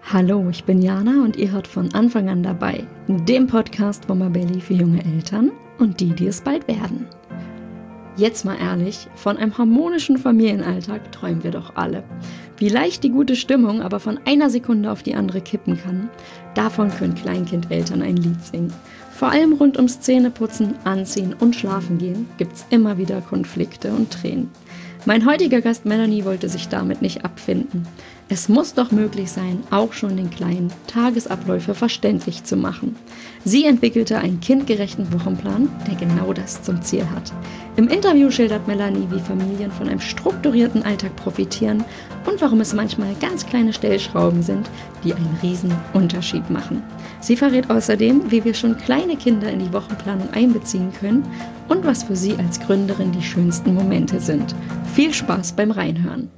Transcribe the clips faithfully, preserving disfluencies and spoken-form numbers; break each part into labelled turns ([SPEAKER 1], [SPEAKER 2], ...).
[SPEAKER 1] Hallo, ich bin Jana und ihr hört von Anfang an dabei, dem Podcast von Mabelli für junge Eltern und die, die es bald werden. Jetzt mal ehrlich, von einem harmonischen Familienalltag träumen wir doch alle. Wie leicht die gute Stimmung aber von einer Sekunde auf die andere kippen kann, davon können Kleinkindeltern ein Lied singen. Vor allem rund ums Zähneputzen, Anziehen und Schlafen gehen gibt's immer wieder Konflikte und Tränen. Mein heutiger Gast Melanie wollte sich damit nicht abfinden. Es muss doch möglich sein, auch schon den kleinen Tagesabläufe verständlich zu machen. Sie entwickelte einen kindgerechten Wochenplan, der genau das zum Ziel hat. Im Interview schildert Melanie, wie Familien von einem strukturierten Alltag profitieren und warum es manchmal ganz kleine Stellschrauben sind, die einen riesen Unterschied machen. Sie verrät außerdem, wie wir schon kleine Kinder in die Wochenplanung einbeziehen können und was für sie als Gründerin die schönsten Momente sind. Viel Spaß beim Reinhören!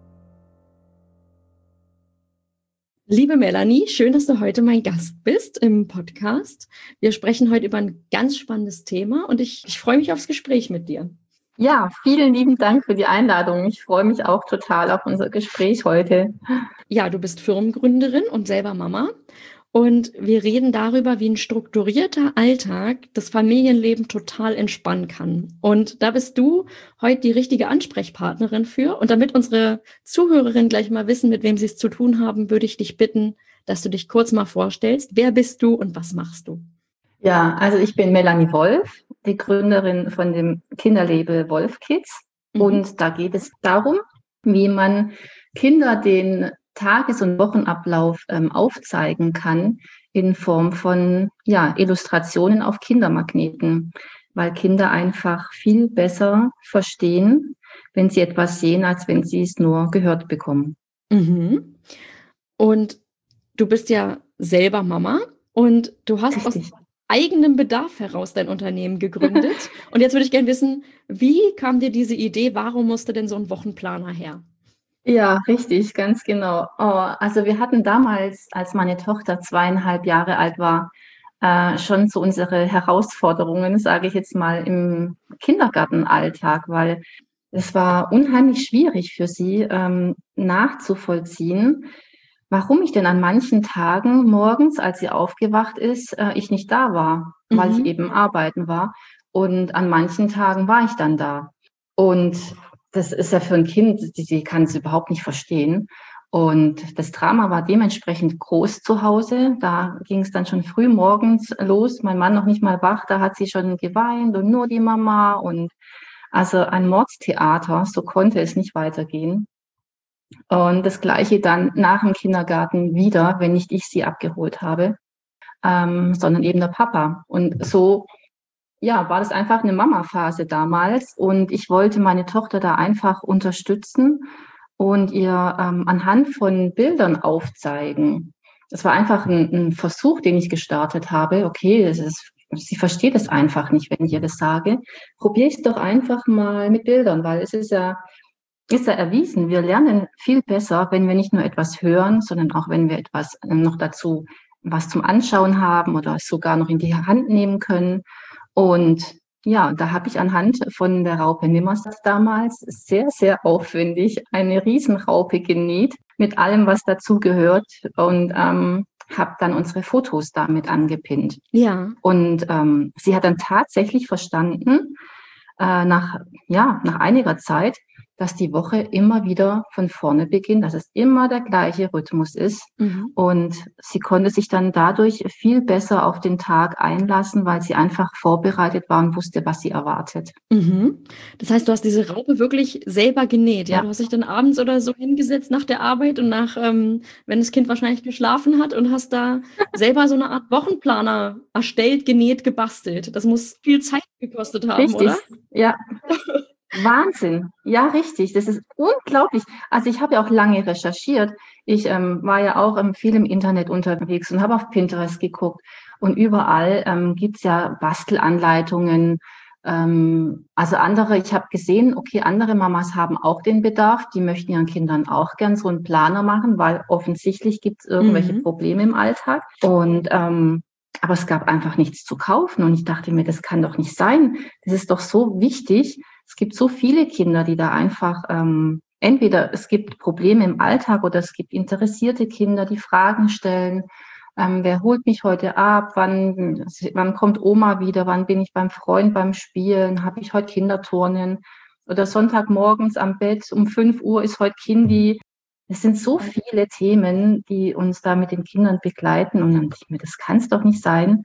[SPEAKER 1] Liebe Melanie, schön, dass du heute mein Gast bist im Podcast. Wir sprechen heute über ein ganz spannendes Thema und ich, ich freue mich aufs Gespräch mit dir.
[SPEAKER 2] Ja, vielen lieben Dank für die Einladung. Ich freue mich auch total auf unser Gespräch heute.
[SPEAKER 1] Ja, du bist Firmengründerin und selber Mama. Und wir reden darüber, wie ein strukturierter Alltag das Familienleben total entspannen kann. Und da bist du heute die richtige Ansprechpartnerin für. Und damit unsere Zuhörerinnen gleich mal wissen, mit wem sie es zu tun haben, würde ich dich bitten, dass du dich kurz mal vorstellst. Wer bist du und was machst du?
[SPEAKER 2] Ja, also ich bin Melanie Wolf, die Gründerin von dem Kinderlabel Wolf Kids. Mhm. Und da geht es darum, wie man Kinder den Tages- und Wochenablauf ähm, aufzeigen kann in Form von ja, Illustrationen auf Kindermagneten, weil Kinder einfach viel besser verstehen, wenn sie etwas sehen, als wenn sie es nur gehört bekommen.
[SPEAKER 1] Mhm. Und du bist ja selber Mama und du hast Richtig. aus eigenem Bedarf heraus dein Unternehmen gegründet. Und jetzt würde ich gerne wissen, wie kam dir diese Idee? Warum musste denn so ein Wochenplaner her?
[SPEAKER 2] Ja, richtig, ganz genau. Oh, also wir hatten damals, als meine Tochter zweieinhalb Jahre alt war, äh, schon so unsere Herausforderungen, sage ich jetzt mal, im Kindergartenalltag, weil es war unheimlich schwierig für sie ähm, nachzuvollziehen, warum ich denn an manchen Tagen morgens, als sie aufgewacht ist, äh, ich nicht da war, mhm. weil ich eben arbeiten war. Und an manchen Tagen war ich dann da. Und das ist ja für ein Kind, sie kann es überhaupt nicht verstehen. Und das Drama war dementsprechend groß zu Hause. Da ging es dann schon früh morgens los. Mein Mann noch nicht mal wach, da hat sie schon geweint und nur die Mama. Und also ein Mordstheater, so konnte es nicht weitergehen. Und das Gleiche dann nach dem Kindergarten wieder, wenn nicht ich sie abgeholt habe, ähm, sondern eben der Papa. Und so ja, war das einfach eine Mama-Phase damals und ich wollte meine Tochter da einfach unterstützen und ihr ähm, anhand von Bildern aufzeigen. Das war einfach ein, ein Versuch, den ich gestartet habe. Okay, das ist, sie versteht es einfach nicht, wenn ich ihr das sage. Probiere ich es doch einfach mal mit Bildern, weil es ist ja, ist ja erwiesen, wir lernen viel besser, wenn wir nicht nur etwas hören, sondern auch wenn wir etwas noch dazu was zum Anschauen haben oder sogar noch in die Hand nehmen können. Und ja, da habe ich anhand von der Raupe Nimmersatt damals sehr, sehr aufwendig eine Riesenraupe genäht mit allem, was dazugehört und ähm, habe dann unsere Fotos damit angepinnt.
[SPEAKER 1] Ja.
[SPEAKER 2] Und ähm, sie hat dann tatsächlich verstanden, äh, nach, ja, nach einiger Zeit, dass die Woche immer wieder von vorne beginnt, dass es immer der gleiche Rhythmus ist. Mhm. Und sie konnte sich dann dadurch viel besser auf den Tag einlassen, weil sie einfach vorbereitet war und wusste, was sie erwartet.
[SPEAKER 1] Mhm. Das heißt, du hast diese Raupe wirklich selber genäht, ja? ja? Du hast dich dann abends oder so hingesetzt nach der Arbeit und nach, ähm, wenn das Kind wahrscheinlich geschlafen hat und hast da selber so eine Art Wochenplaner erstellt, genäht, gebastelt. Das muss viel Zeit gekostet haben,
[SPEAKER 2] Richtig.
[SPEAKER 1] Oder?
[SPEAKER 2] Ja. Wahnsinn, ja, richtig, das ist unglaublich. Also ich habe ja auch lange recherchiert. Ich ähm, war ja auch ähm, viel im Internet unterwegs und habe auf Pinterest geguckt. Und überall ähm, gibt's ja Bastelanleitungen. Ähm, also andere, ich habe gesehen, okay, andere Mamas haben auch den Bedarf. Die möchten ihren Kindern auch gern so einen Planer machen, weil offensichtlich gibt's irgendwelche mhm. Probleme im Alltag. Und ähm, aber es gab einfach nichts zu kaufen. Und ich dachte mir, das kann doch nicht sein. Das ist doch so wichtig. Es gibt so viele Kinder, die da einfach ähm, entweder es gibt Probleme im Alltag oder es gibt interessierte Kinder, die Fragen stellen. Ähm, wer holt mich heute ab? Wann, wann kommt Oma wieder? Wann bin ich beim Freund beim Spielen? Habe ich heute Kinderturnen? Oder Sonntagmorgens am Bett um fünf Uhr ist heute Kindi. Es sind so viele Themen, die uns da mit den Kindern begleiten. Und dann denke ich mir, das kann es doch nicht sein,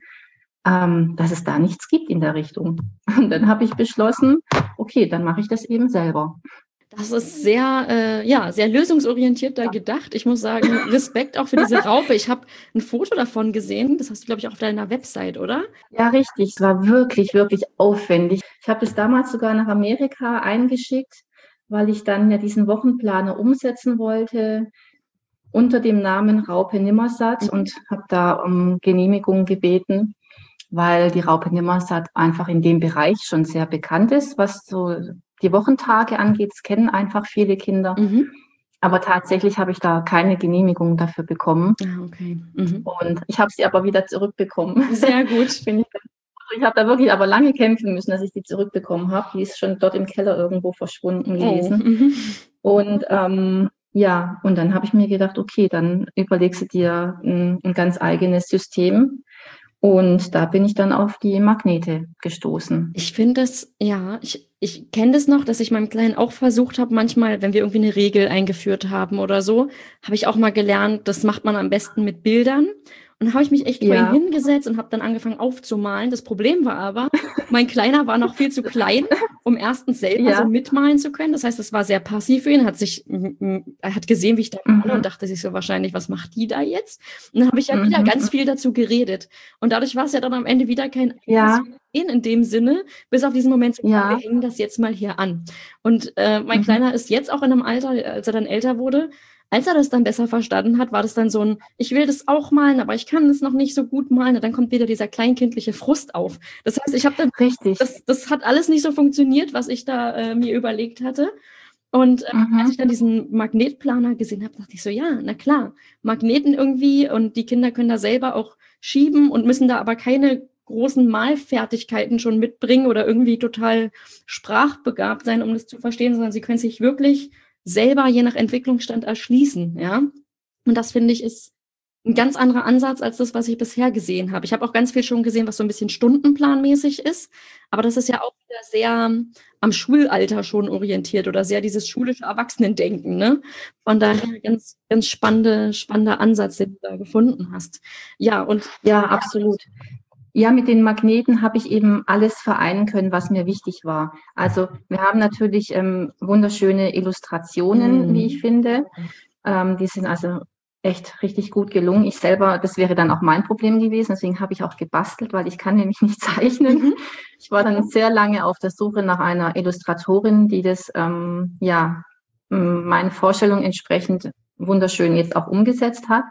[SPEAKER 2] ähm, dass es da nichts gibt in der Richtung. Und dann habe ich beschlossen, okay, dann mache ich das eben selber.
[SPEAKER 1] Das ist sehr, äh, ja, sehr lösungsorientiert da gedacht. Ich muss sagen, Respekt auch für diese Raupe. Ich habe ein Foto davon gesehen. Das hast du, glaube ich, auch auf deiner Website, oder?
[SPEAKER 2] Ja, richtig. Es war wirklich, wirklich aufwendig. Ich habe das damals sogar nach Amerika eingeschickt, weil ich dann ja diesen Wochenplaner umsetzen wollte unter dem Namen Raupe Nimmersatt und habe da um Genehmigung gebeten, weil die Raupe Nimmersatt einfach in dem Bereich schon sehr bekannt ist, was so die Wochentage angeht. Das kennen einfach viele Kinder.
[SPEAKER 1] Mhm.
[SPEAKER 2] Aber tatsächlich habe ich da keine Genehmigung dafür bekommen.
[SPEAKER 1] Ah, okay. Mhm.
[SPEAKER 2] Und ich habe sie aber wieder zurückbekommen.
[SPEAKER 1] Sehr gut.
[SPEAKER 2] Finde ich Ich habe da wirklich aber lange kämpfen müssen, dass ich die zurückbekommen habe. Die ist schon dort im Keller irgendwo verschwunden gewesen.
[SPEAKER 1] Oh. Mhm.
[SPEAKER 2] Und ähm, ja, und dann habe ich mir gedacht, okay, dann überlegst du dir ein, ein ganz eigenes System. Und da bin ich dann auf die Magnete gestoßen.
[SPEAKER 1] Ich finde das, ja, ich, ich kenne das noch, dass ich meinem Kleinen auch versucht habe, manchmal, wenn wir irgendwie eine Regel eingeführt haben oder so, habe ich auch mal gelernt, das macht man am besten mit Bildern. Und dann habe ich mich echt vor
[SPEAKER 2] Ja.
[SPEAKER 1] ihn hingesetzt und habe dann angefangen aufzumalen. Das Problem war aber, mein Kleiner war noch viel zu klein, um erstens selber
[SPEAKER 2] Ja.
[SPEAKER 1] so mitmalen zu können. Das heißt, es war sehr passiv für ihn. Hat sich, m- m- er hat gesehen, wie ich da male
[SPEAKER 2] Mhm.
[SPEAKER 1] und dachte sich so wahrscheinlich, was macht die da jetzt? Und dann habe ich ja wieder
[SPEAKER 2] Mhm.
[SPEAKER 1] ganz viel dazu geredet. Und dadurch war es ja dann am Ende wieder kein
[SPEAKER 2] Ja.
[SPEAKER 1] in dem Sinne, bis auf diesen Moment, so,
[SPEAKER 2] Ja.
[SPEAKER 1] wir hängen das jetzt mal hier an. Und äh, mein
[SPEAKER 2] Mhm.
[SPEAKER 1] Kleiner ist jetzt auch in einem Alter, als er dann älter wurde, als er das dann besser verstanden hat, war das dann so ein, ich will das auch malen, aber ich kann es noch nicht so gut malen. Und dann kommt wieder dieser kleinkindliche Frust auf. Das heißt, ich habe dann,
[SPEAKER 2] Richtig.
[SPEAKER 1] das, das hat alles nicht so funktioniert, was ich da äh, mir überlegt hatte. Und äh,
[SPEAKER 2] Mhm.
[SPEAKER 1] als ich dann diesen Magnetplaner gesehen habe, dachte ich so, ja, na klar, Magneten irgendwie und die Kinder können da selber auch schieben und müssen da aber keine großen Malfertigkeiten schon mitbringen oder irgendwie total sprachbegabt sein, um das zu verstehen, sondern sie können sich wirklich selber je nach Entwicklungsstand erschließen, ja. Und das finde ich ist ein ganz anderer Ansatz als das, was ich bisher gesehen habe. Ich habe auch ganz viel schon gesehen, was so ein bisschen stundenplanmäßig ist, aber das ist ja auch wieder sehr am Schulalter schon orientiert oder sehr dieses schulische Erwachsenendenken, ne? Von daher ganz, ganz spannende, spannender Ansatz, den du da gefunden hast. Ja, und
[SPEAKER 2] Ja, absolut. Ja, mit den Magneten habe ich eben alles vereinen können, was mir wichtig war. Also wir haben natürlich ähm, wunderschöne Illustrationen,
[SPEAKER 1] Mhm.
[SPEAKER 2] wie ich finde. Ähm, die sind also echt richtig gut gelungen. Ich selber, das wäre dann auch mein Problem gewesen, deswegen habe ich auch gebastelt, weil ich kann nämlich nicht zeichnen.
[SPEAKER 1] Mhm.
[SPEAKER 2] Ich war dann sehr lange auf der Suche nach einer Illustratorin, die das ähm, ja m, meinen Vorstellungen entsprechend wunderschön jetzt auch umgesetzt hat.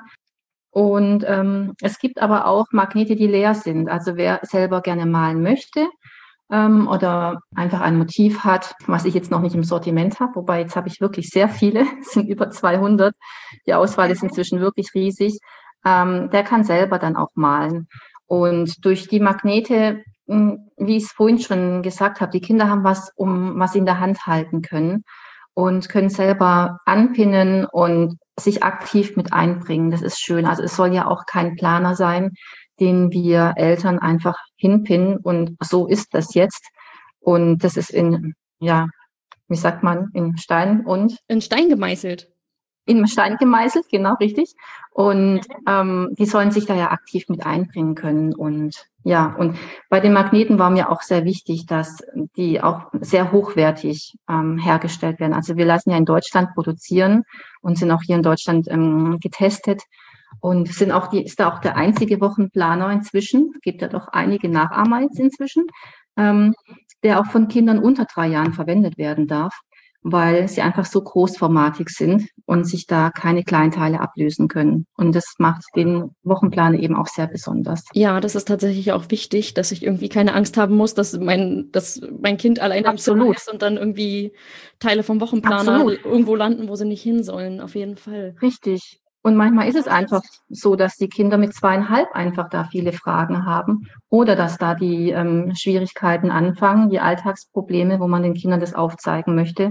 [SPEAKER 2] Und ähm, es gibt aber auch Magnete, die leer sind. Also wer selber gerne malen möchte ähm, oder einfach ein Motiv hat, was ich jetzt noch nicht im Sortiment habe, wobei jetzt habe ich wirklich sehr viele, es sind über zweihundert. Die Auswahl ist inzwischen wirklich riesig. Ähm, der kann selber dann auch malen. Und durch die Magnete, mh, wie ich es vorhin schon gesagt habe, die Kinder haben was, um was sie in der Hand halten können und können selber anpinnen und sich aktiv mit einbringen. Das ist schön. Also es soll ja auch kein Planer sein, den wir Eltern einfach hinpinnen und so ist das jetzt. Und das ist in, ja, wie sagt man, in Stein und
[SPEAKER 1] in Stein gemeißelt.
[SPEAKER 2] in Stein gemeißelt, genau, richtig. Und ähm, die sollen sich da ja aktiv mit einbringen können. Und ja, und bei den Magneten war mir auch sehr wichtig, dass die auch sehr hochwertig ähm, hergestellt werden. Also wir lassen ja in Deutschland produzieren und sind auch hier in Deutschland ähm, getestet. Und sind auch die, ist da auch der einzige Wochenplaner inzwischen, es gibt ja doch einige Nachahmer jetzt inzwischen, ähm, der auch von Kindern unter drei Jahren verwendet werden darf, weil sie einfach so großformatig sind und sich da keine Kleinteile ablösen können. Und das macht den Wochenplaner eben auch sehr besonders.
[SPEAKER 1] Ja, das ist tatsächlich auch wichtig, dass ich irgendwie keine Angst haben muss, dass mein, dass mein Kind alleine im Zimmer
[SPEAKER 2] Absolut.
[SPEAKER 1] ist und dann irgendwie Teile vom Wochenplaner
[SPEAKER 2] Absolut.
[SPEAKER 1] irgendwo landen, wo sie nicht hin sollen. Auf jeden Fall.
[SPEAKER 2] Richtig. Und manchmal ist es einfach so, dass die Kinder mit zweieinhalb einfach da viele Fragen haben oder dass da die ähm, Schwierigkeiten anfangen, die Alltagsprobleme, wo man den Kindern das aufzeigen möchte.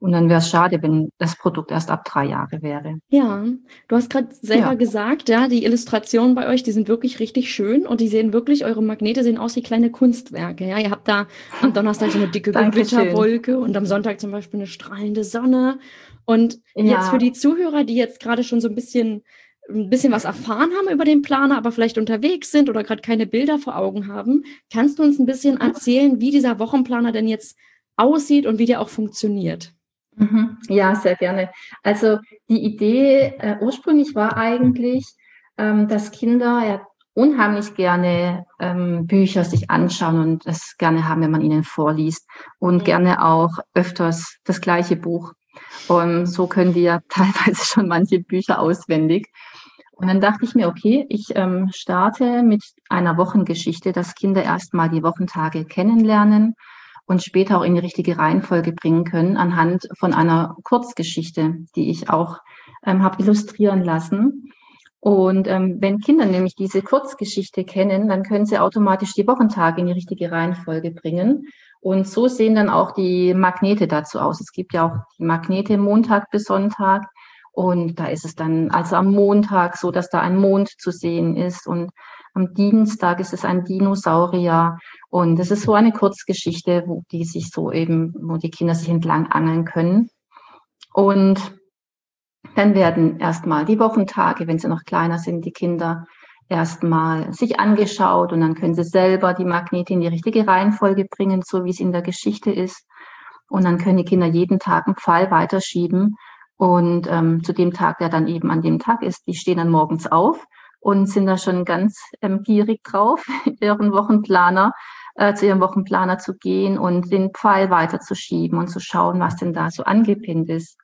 [SPEAKER 2] Und dann wäre es schade, wenn das Produkt erst ab drei Jahre wäre.
[SPEAKER 1] Ja, du hast gerade selber
[SPEAKER 2] Ja.
[SPEAKER 1] gesagt, ja, die Illustrationen bei euch, die sind wirklich richtig schön und die sehen wirklich, eure Magnete sehen aus wie kleine Kunstwerke. Ja, ihr habt da am Donnerstag so eine dicke
[SPEAKER 2] Dankeschön.
[SPEAKER 1] Gewitterwolke und am Sonntag zum Beispiel eine strahlende Sonne. Und jetzt für
[SPEAKER 2] Ja.
[SPEAKER 1] die Zuhörer, die jetzt gerade schon so ein bisschen, ein bisschen was erfahren haben über den Planer, aber vielleicht unterwegs sind oder gerade keine Bilder vor Augen haben, kannst du uns ein bisschen erzählen, wie dieser Wochenplaner denn jetzt aussieht und wie der auch funktioniert?
[SPEAKER 2] Mhm. Ja, sehr gerne. Also die Idee äh, ursprünglich war eigentlich, ähm, dass Kinder ja unheimlich gerne ähm, Bücher sich anschauen und es gerne haben, wenn man ihnen vorliest und
[SPEAKER 1] Mhm.
[SPEAKER 2] gerne auch öfters das gleiche Buch. Und so können die ja teilweise schon manche Bücher auswendig. Und dann dachte ich mir, okay, ich ähm, starte mit einer Wochengeschichte, dass Kinder erstmal die Wochentage kennenlernen und später auch in die richtige Reihenfolge bringen können anhand von einer Kurzgeschichte, die ich auch ähm, habe illustrieren lassen. Und ähm, wenn Kinder nämlich diese Kurzgeschichte kennen, dann können sie automatisch die Wochentage in die richtige Reihenfolge bringen. Und so sehen dann auch die Magnete dazu aus. Es gibt ja auch die Magnete Montag bis Sonntag. Und da ist es dann also am Montag so, dass da ein Mond zu sehen ist. Und am Dienstag ist es ein Dinosaurier. Und es ist so eine Kurzgeschichte, wo die sich so eben, wo die Kinder sich entlang angeln können. Und dann werden erstmal die Wochentage, wenn sie noch kleiner sind, die Kinder erstmal sich angeschaut und dann können sie selber die Magnete in die richtige Reihenfolge bringen, so wie es in der Geschichte ist. Und dann können die Kinder jeden Tag einen Pfeil weiterschieben. Und ähm, zu dem Tag, der dann eben an dem Tag ist, die stehen dann morgens auf und sind da schon ganz ähm, gierig drauf, ihren Wochenplaner, äh, zu ihrem Wochenplaner zu gehen und den Pfeil weiterzuschieben und zu schauen, was denn da so angepinnt ist.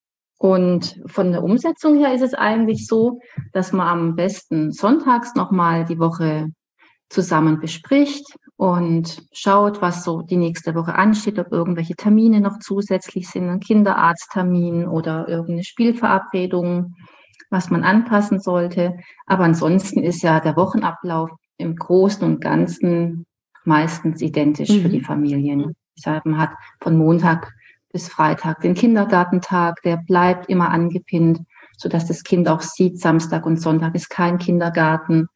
[SPEAKER 2] Und von der Umsetzung her ist es eigentlich so, dass man am besten sonntags nochmal die Woche zusammen bespricht und schaut, was so die nächste Woche ansteht, ob irgendwelche Termine noch zusätzlich sind, ein Kinderarzttermin oder irgendeine Spielverabredung, was man anpassen sollte. Aber ansonsten ist ja der Wochenablauf im Großen und Ganzen meistens identisch
[SPEAKER 1] Mhm.
[SPEAKER 2] für die Familien. Deshalb man hat von Montag bis Freitag den Kindergartentag, der bleibt immer angepinnt, sodass das Kind auch sieht, Samstag und Sonntag ist kein Kindergarten.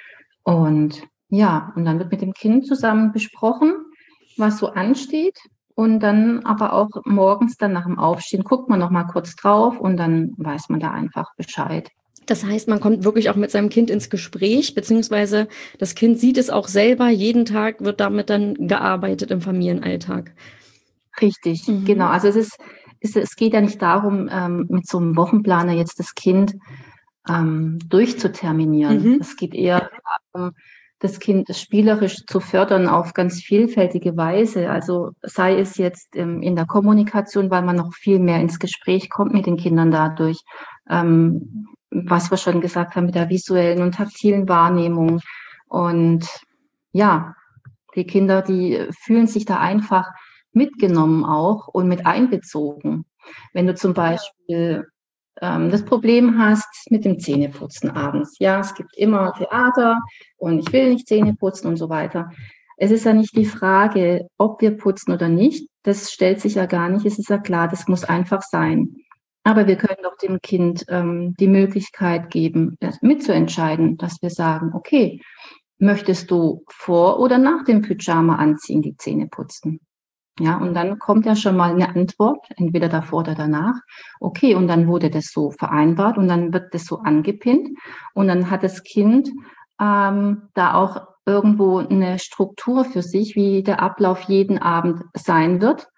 [SPEAKER 2] Und ja, und dann wird mit dem Kind zusammen besprochen, was so ansteht. Und dann aber auch morgens dann nach dem Aufstehen guckt man noch mal kurz drauf und dann weiß man da einfach Bescheid.
[SPEAKER 1] Das heißt, man kommt wirklich auch mit seinem Kind ins Gespräch, beziehungsweise das Kind sieht es auch selber. Jeden Tag wird damit dann gearbeitet im Familienalltag.
[SPEAKER 2] Richtig,
[SPEAKER 1] Mhm.
[SPEAKER 2] genau. Also es ist, es, es geht ja nicht darum, ähm, mit so einem Wochenplaner jetzt das Kind ähm, durchzuterminieren.
[SPEAKER 1] Mhm.
[SPEAKER 2] Es geht eher darum, das Kind spielerisch zu fördern auf ganz vielfältige Weise. Also sei es jetzt ähm, in der Kommunikation, weil man noch viel mehr ins Gespräch kommt mit den Kindern dadurch, ähm, was wir schon gesagt haben mit der visuellen und taktilen Wahrnehmung. Und ja, die Kinder, die fühlen sich da einfach mitgenommen auch und mit einbezogen. Wenn du zum Beispiel ähm, das Problem hast mit dem Zähneputzen abends. Ja, es gibt immer Theater und ich will nicht Zähne putzen und so weiter. Es ist ja nicht die Frage, ob wir putzen oder nicht. Das stellt sich ja gar nicht. Es ist ja klar, das muss einfach sein. Aber wir können doch dem Kind ähm, die Möglichkeit geben, mitzuentscheiden, dass wir sagen, okay, möchtest du vor oder nach dem Pyjama anziehen, die Zähne putzen? Ja, und dann kommt ja schon mal eine Antwort, entweder davor oder danach. Okay, und dann wurde das so vereinbart und dann wird das so angepinnt und dann hat das Kind ähm, da auch irgendwo eine Struktur für sich, wie der Ablauf jeden Abend sein wird.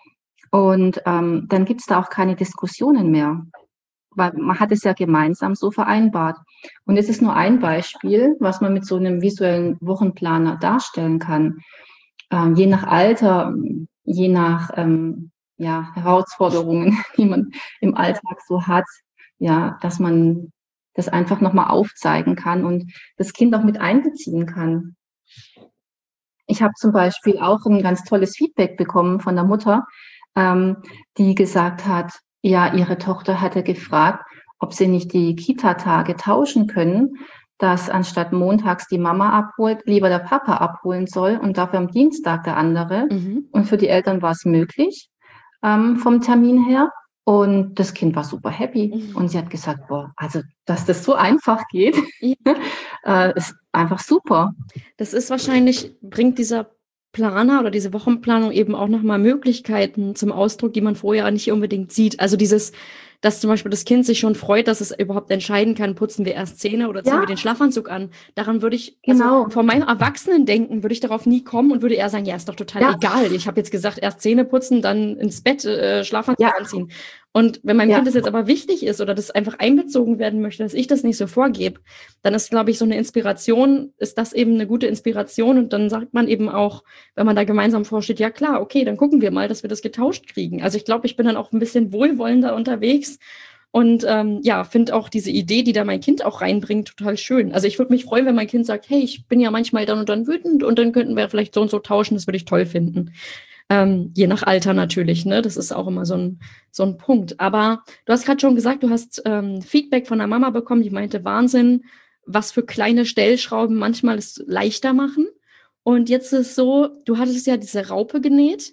[SPEAKER 2] Und ähm, dann gibt es da auch keine Diskussionen mehr, weil man hat es ja gemeinsam so vereinbart. Und es ist nur ein Beispiel, was man mit so einem visuellen Wochenplaner darstellen kann. Ähm, je nach Alter, je nach ähm, ja, Herausforderungen, die man im Alltag so hat, ja, dass man das einfach nochmal aufzeigen kann und das Kind auch mit einbeziehen kann. Ich habe zum Beispiel auch ein ganz tolles Feedback bekommen von der Mutter, ähm, die gesagt hat, ja, ihre Tochter hatte gefragt, ob sie nicht die Kita-Tage tauschen können, dass anstatt montags die Mama abholt, lieber der Papa abholen soll und dafür am Dienstag der andere.
[SPEAKER 1] Mhm.
[SPEAKER 2] Und für die Eltern war es möglich. ähm, vom Termin her. Und das Kind war super happy. Und sie hat gesagt, boah, also, dass das so einfach geht,
[SPEAKER 1] Ja.
[SPEAKER 2] äh, ist einfach super.
[SPEAKER 1] Das ist wahrscheinlich, bringt dieser Planer oder diese Wochenplanung eben auch nochmal Möglichkeiten zum Ausdruck, die man vorher nicht unbedingt sieht. Also dieses, dass zum Beispiel das Kind sich schon freut, dass es überhaupt entscheiden kann, putzen wir erst Zähne oder ziehen
[SPEAKER 2] Ja,
[SPEAKER 1] wir den Schlafanzug an. Daran würde ich, also
[SPEAKER 2] genau.
[SPEAKER 1] vor meinem Erwachsenendenken würde ich darauf nie kommen und würde eher sagen, ja, ist doch total
[SPEAKER 2] Ja,
[SPEAKER 1] egal. Ich habe jetzt gesagt, erst Zähne putzen, dann ins Bett, äh, Schlafanzug
[SPEAKER 2] ja,
[SPEAKER 1] anziehen. Und wenn meinem
[SPEAKER 2] ja,
[SPEAKER 1] Kind das jetzt aber wichtig ist oder das einfach einbezogen werden möchte, dass ich das nicht so vorgebe, dann ist, glaube ich, so eine Inspiration, ist das eben eine gute Inspiration. Und dann sagt man eben auch, wenn man da gemeinsam vorsteht, ja klar, okay, dann gucken wir mal, dass wir das getauscht kriegen. Also ich glaube, ich bin dann auch ein bisschen wohlwollender unterwegs und ähm, ja, finde auch diese Idee, die da mein Kind auch reinbringt, total schön. Also ich würde mich freuen, wenn mein Kind sagt, hey, ich bin ja manchmal dann und dann wütend und dann könnten wir vielleicht so und so tauschen, das würde ich toll finden. Ähm, je nach Alter natürlich, ne? Das ist auch immer so ein, so ein Punkt. Aber du hast gerade schon gesagt, du hast ähm, Feedback von der Mama bekommen, die meinte, Wahnsinn, was für kleine Stellschrauben manchmal es leichter machen. Und jetzt ist es so, du hattest ja diese Raupe genäht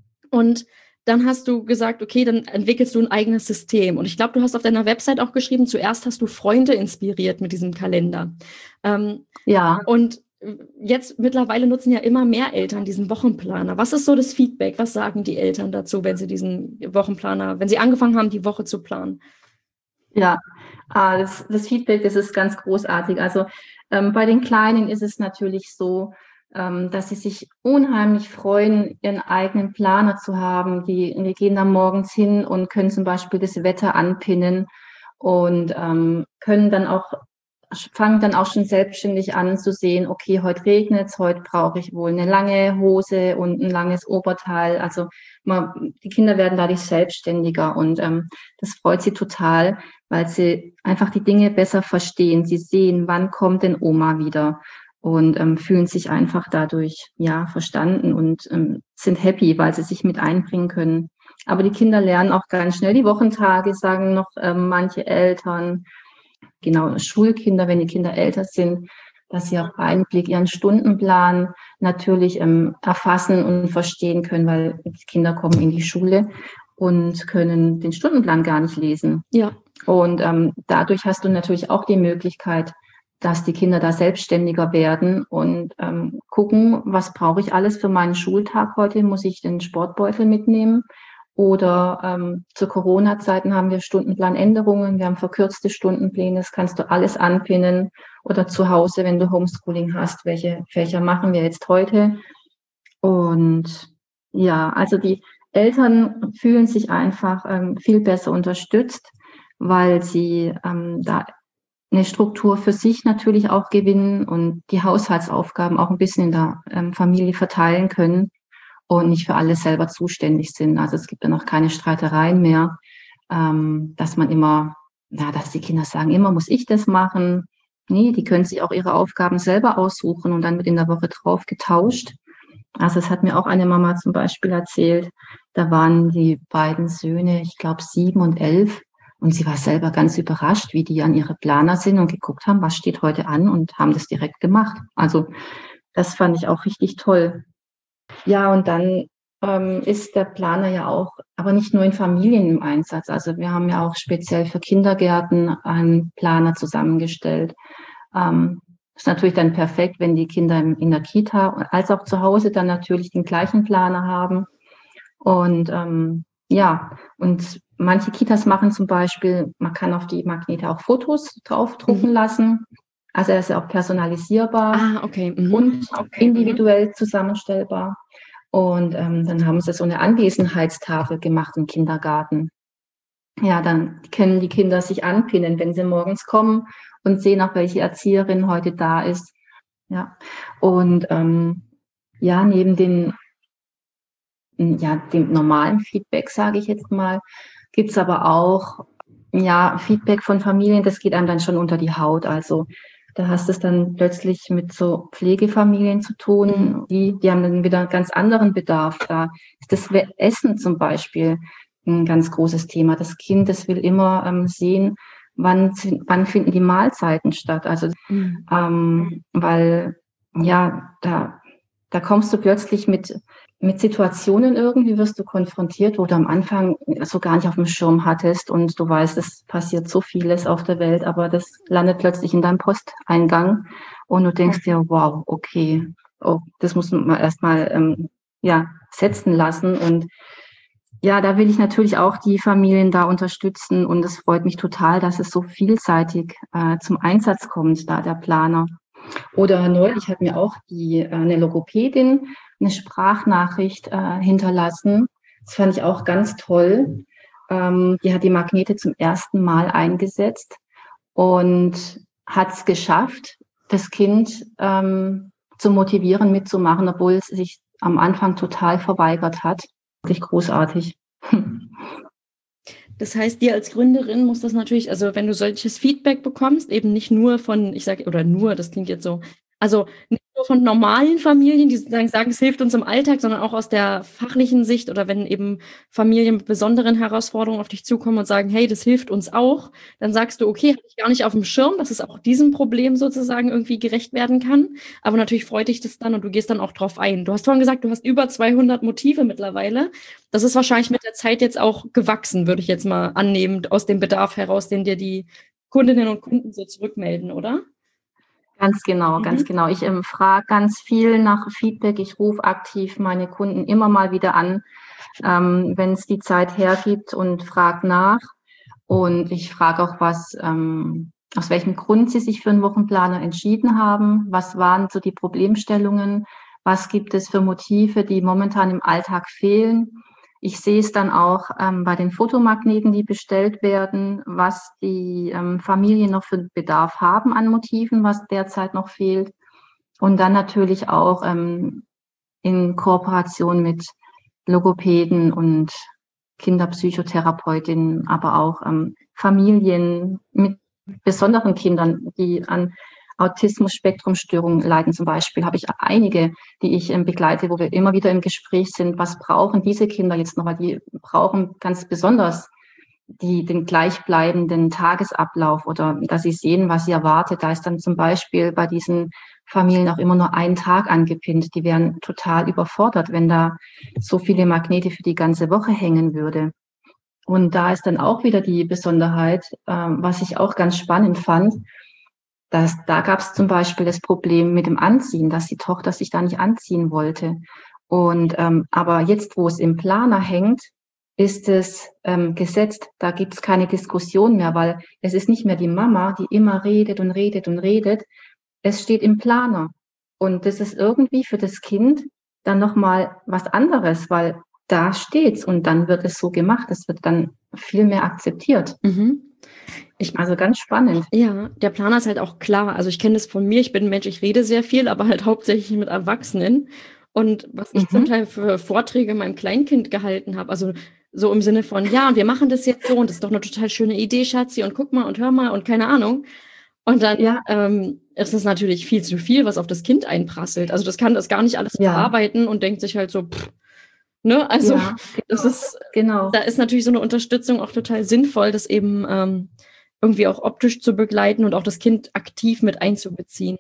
[SPEAKER 1] und dann hast du gesagt, okay, dann entwickelst du ein eigenes System. Und ich glaube, du hast auf deiner Website auch geschrieben, zuerst hast du Freunde inspiriert mit diesem Kalender. Ähm,
[SPEAKER 2] ja.
[SPEAKER 1] und jetzt mittlerweile nutzen ja immer mehr Eltern diesen Wochenplaner. Was ist so das Feedback? Was sagen die Eltern dazu, wenn sie diesen Wochenplaner, wenn sie angefangen haben, die Woche zu planen?
[SPEAKER 2] Ja, ah, das, das Feedback, das ist ganz großartig. Also ähm, bei den Kleinen ist es natürlich so, ähm, dass sie sich unheimlich freuen, ihren eigenen Planer zu haben. Die, die gehen dann morgens hin und können zum Beispiel das Wetter anpinnen und ähm, können dann auch, fangen dann auch schon selbstständig an zu sehen, okay, heute regnet es, heute brauche ich wohl eine lange Hose und ein langes Oberteil. Also man, die Kinder werden dadurch selbstständiger und ähm, das freut sie total, weil sie einfach die Dinge besser verstehen. Sie sehen, wann kommt denn Oma wieder und ähm, fühlen sich einfach dadurch ja verstanden und ähm, sind happy, weil sie sich mit einbringen können. Aber die Kinder lernen auch ganz schnell die Wochentage, sagen noch ähm, manche Eltern, genau Schulkinder, wenn die Kinder älter sind, dass sie auf einen Blick ihren Stundenplan natürlich ähm, erfassen und verstehen können, weil die Kinder kommen in die Schule und können den Stundenplan gar nicht lesen.
[SPEAKER 1] Ja.
[SPEAKER 2] Und ähm, dadurch hast du natürlich auch die Möglichkeit, dass die Kinder da selbstständiger werden und ähm, gucken, was brauche ich alles für meinen Schultag heute? Muss ich den Sportbeutel mitnehmen? Oder ähm, zu Corona-Zeiten haben wir Stundenplanänderungen, wir haben verkürzte Stundenpläne, das kannst du alles anpinnen. Oder zu Hause, wenn du Homeschooling hast, welche Fächer machen wir jetzt heute? Und ja, also die Eltern fühlen sich einfach ähm, viel besser unterstützt, weil sie ähm, da eine Struktur für sich natürlich auch gewinnen und die Haushaltsaufgaben auch ein bisschen in der ähm, Familie verteilen können und nicht für alles selber zuständig sind. Also es gibt dann auch keine Streitereien mehr, ähm, dass man immer, ja, dass die Kinder sagen, immer muss ich das machen. Nee, die können sich auch ihre Aufgaben selber aussuchen und dann wird in der Woche drauf getauscht. Also es hat mir auch eine Mama zum Beispiel erzählt, da waren die beiden Söhne, ich glaube sieben und elf, und sie war selber ganz überrascht, wie die an ihre Planer sind und geguckt haben, was steht heute an und haben das direkt gemacht. Also das fand ich auch richtig toll. Ja, und dann ähm, ist der Planer ja auch, aber nicht nur in Familien im Einsatz. Also wir haben ja auch speziell für Kindergärten einen Planer zusammengestellt. Ähm, ist natürlich dann perfekt, wenn die Kinder in der Kita als auch zu Hause dann natürlich den gleichen Planer haben. Und ähm, ja, und manche Kitas machen zum Beispiel, man kann auf die Magnete auch Fotos draufdrucken
[SPEAKER 1] Mhm.
[SPEAKER 2] lassen. Also er ist ja auch personalisierbar
[SPEAKER 1] Ah, okay. Mhm.
[SPEAKER 2] und individuell zusammenstellbar. Und ähm, dann haben sie so eine Anwesenheitstafel gemacht im Kindergarten. Ja, dann können die Kinder sich anpinnen, wenn sie morgens kommen und sehen auch, welche Erzieherin heute da ist. Ja, und ähm, ja, neben den, ja, dem normalen Feedback, sage ich jetzt mal, gibt's aber auch ja, Feedback von Familien, das geht einem dann schon unter die Haut. Also da hast du es dann plötzlich mit so Pflegefamilien zu tun, die, die haben dann wieder einen ganz anderen Bedarf. Da ist das Essen zum Beispiel ein ganz großes Thema. Das Kind, das will immer ähm, sehen, wann, wann finden die Mahlzeiten statt. Also ähm, weil ja, da, da kommst du plötzlich mit mit Situationen irgendwie wirst du konfrontiert, wo du am Anfang so gar nicht auf dem Schirm hattest und du weißt, es passiert so vieles auf der Welt, aber das landet plötzlich in deinem Posteingang und du denkst dir, wow, okay, oh, das muss man erstmal ähm, ja, setzen lassen. Und ja, da will ich natürlich auch die Familien da unterstützen und es freut mich total, dass es so vielseitig äh, zum Einsatz kommt, da der Planer. Oder neulich hat mir auch die, äh, eine Logopädin eine Sprachnachricht äh, hinterlassen. Das fand ich auch ganz toll. Ähm, die hat die Magnete zum ersten Mal eingesetzt und hat es geschafft, das Kind ähm, zu motivieren, mitzumachen, obwohl es sich am Anfang total verweigert hat. Wirklich großartig.
[SPEAKER 1] Das heißt, dir als Gründerin muss das natürlich, also wenn du solches Feedback bekommst, eben nicht nur von, ich sage, oder nur, das klingt jetzt so, also nicht nur von normalen Familien, die sozusagen sagen, es hilft uns im Alltag, sondern auch aus der fachlichen Sicht oder wenn eben Familien mit besonderen Herausforderungen auf dich zukommen und sagen, hey, das hilft uns auch, dann sagst du, okay, habe ich gar nicht auf dem Schirm, dass es auch diesem Problem sozusagen irgendwie gerecht werden kann. Aber natürlich freut dich das dann und du gehst dann auch drauf ein. Du hast vorhin gesagt, du hast über zweihundert Motive mittlerweile. Das ist wahrscheinlich mit der Zeit jetzt auch gewachsen, würde ich jetzt mal annehmen, aus dem Bedarf heraus, den dir die Kundinnen und Kunden so zurückmelden, oder?
[SPEAKER 2] Ganz genau, ganz
[SPEAKER 1] Mhm.
[SPEAKER 2] genau. Ich ähm, frage ganz viel nach Feedback. Ich rufe aktiv meine Kunden immer mal wieder an, ähm, wenn es die Zeit hergibt und frage nach. Und ich frage auch, was, ähm, aus welchem Grund sie sich für einen Wochenplaner entschieden haben. Was waren so die Problemstellungen? Was gibt es für Motive, die momentan im Alltag fehlen? Ich sehe es dann auch ähm, bei den Fotomagneten, die bestellt werden, was die ähm, Familien noch für Bedarf haben an Motiven, was derzeit noch fehlt. Und dann natürlich auch ähm, in Kooperation mit Logopäden und Kinderpsychotherapeutinnen, aber auch ähm, Familien mit besonderen Kindern, die an Autismus-Spektrum-Störungen leiden zum Beispiel, habe ich einige, die ich ähm, begleite, wo wir immer wieder im Gespräch sind, was brauchen diese Kinder jetzt noch, weil die brauchen ganz besonders die, den gleichbleibenden Tagesablauf oder dass sie sehen, was sie erwartet. Da ist dann zum Beispiel bei diesen Familien auch immer nur ein Tag angepinnt. Die wären total überfordert, wenn da so viele Magnete für die ganze Woche hängen würde. Und da ist dann auch wieder die Besonderheit, ähm, was ich auch ganz spannend fand, dass da gab es zum Beispiel das Problem mit dem Anziehen, dass die Tochter sich da nicht anziehen wollte. Und ähm, aber jetzt, wo es im Planer hängt, ist es ähm, gesetzt. Da gibt es keine Diskussion mehr, weil es ist nicht mehr die Mama, die immer redet und redet und redet. Es steht im Planer. Und das ist irgendwie für das Kind dann nochmal was anderes, weil da steht's und dann wird es so gemacht. Es wird dann viel mehr akzeptiert.
[SPEAKER 1] Mhm. Ich,
[SPEAKER 2] Also ganz spannend.
[SPEAKER 1] ja, der Planer ist halt auch klar. Also ich kenne das von mir. Ich bin ein Mensch, ich rede sehr viel, aber halt hauptsächlich mit Erwachsenen. Und was ich zum
[SPEAKER 2] Mhm.
[SPEAKER 1] Teil für Vorträge meinem Kleinkind gehalten habe, also so im Sinne von, ja, und wir machen das jetzt so und das ist doch eine total schöne Idee, Schatzi, und guck mal und hör mal und keine Ahnung. Und dann
[SPEAKER 2] Ja,
[SPEAKER 1] ähm, ist es natürlich viel zu viel, was auf das Kind einprasselt. Also das kann das gar nicht alles
[SPEAKER 2] ja,
[SPEAKER 1] verarbeiten und denkt sich halt so, pff, ne, also
[SPEAKER 2] ja,
[SPEAKER 1] das
[SPEAKER 2] genau,
[SPEAKER 1] ist,
[SPEAKER 2] genau.
[SPEAKER 1] da ist natürlich so eine Unterstützung auch total sinnvoll, das eben ähm, irgendwie auch optisch zu begleiten und auch das Kind aktiv mit einzubeziehen.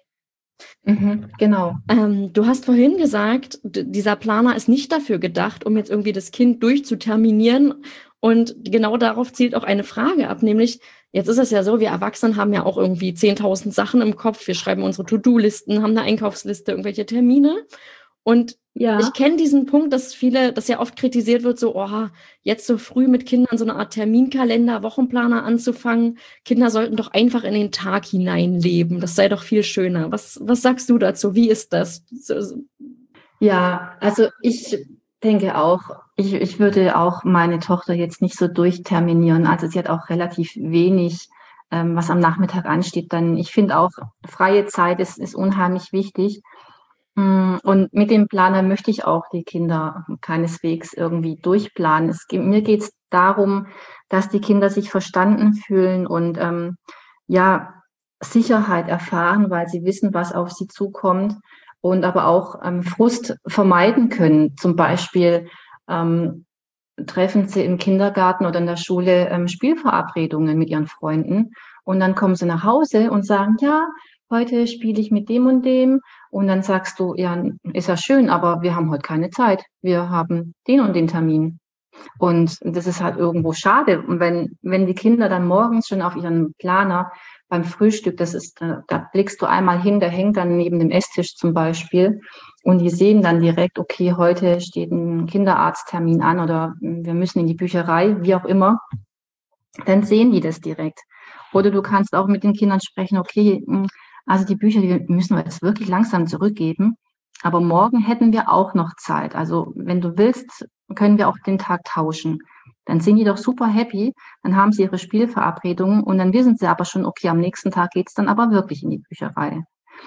[SPEAKER 2] Mhm, genau.
[SPEAKER 1] Ähm, du hast vorhin gesagt, d- dieser Planer ist nicht dafür gedacht, um jetzt irgendwie das Kind durchzuterminieren. Und genau darauf zielt auch eine Frage ab, nämlich, jetzt ist es ja so, wir Erwachsenen haben ja auch irgendwie zehntausend Sachen im Kopf. Wir schreiben unsere To-Do-Listen, haben eine Einkaufsliste, irgendwelche Termine. Und ich
[SPEAKER 2] Ja,
[SPEAKER 1] kenne diesen Punkt, dass viele, dass ja oft kritisiert wird, so, oh, jetzt so früh mit Kindern so eine Art Terminkalender, Wochenplaner anzufangen. Kinder sollten doch einfach in den Tag hineinleben. Das sei doch viel schöner. Was, was sagst du dazu? Wie ist das? So, so.
[SPEAKER 2] ja, also ich denke auch, ich, ich würde auch meine Tochter jetzt nicht so durchterminieren. Also sie hat auch relativ wenig, ähm, was am Nachmittag ansteht. Dann, ich finde auch, freie Zeit ist, ist unheimlich wichtig. Mm, Und mit dem Planer möchte ich auch die Kinder keineswegs irgendwie durchplanen. Es, ge- mir geht es darum, dass die Kinder sich verstanden fühlen und ähm, ja, Sicherheit erfahren, weil sie wissen, was auf sie zukommt und aber auch ähm, Frust vermeiden können. Zum Beispiel ähm, treffen sie im Kindergarten oder in der Schule ähm, Spielverabredungen mit ihren Freunden und dann kommen sie nach Hause und sagen, ja, heute spiele ich mit dem und dem. Und dann sagst du, ja, ist ja schön, aber wir haben heute keine Zeit. Wir haben den und den Termin. Und das ist halt irgendwo schade. Und wenn, wenn die Kinder dann morgens schon auf ihren Planer beim Frühstück, das ist, da, da blickst du einmal hin, der hängt dann neben dem Esstisch zum Beispiel. Und die sehen dann direkt, okay, heute steht ein Kinderarzttermin an oder wir müssen in die Bücherei, wie auch immer. Dann sehen die das direkt. Oder du kannst auch mit den Kindern sprechen, okay, also die Bücher, die müssen wir jetzt wirklich langsam zurückgeben. Aber morgen hätten wir auch noch Zeit. Also wenn du willst, können wir auch den Tag tauschen. Dann sind die doch super happy. Dann haben sie ihre Spielverabredungen und dann wissen sie aber schon, okay, am nächsten Tag geht's dann aber wirklich in die Bücherei.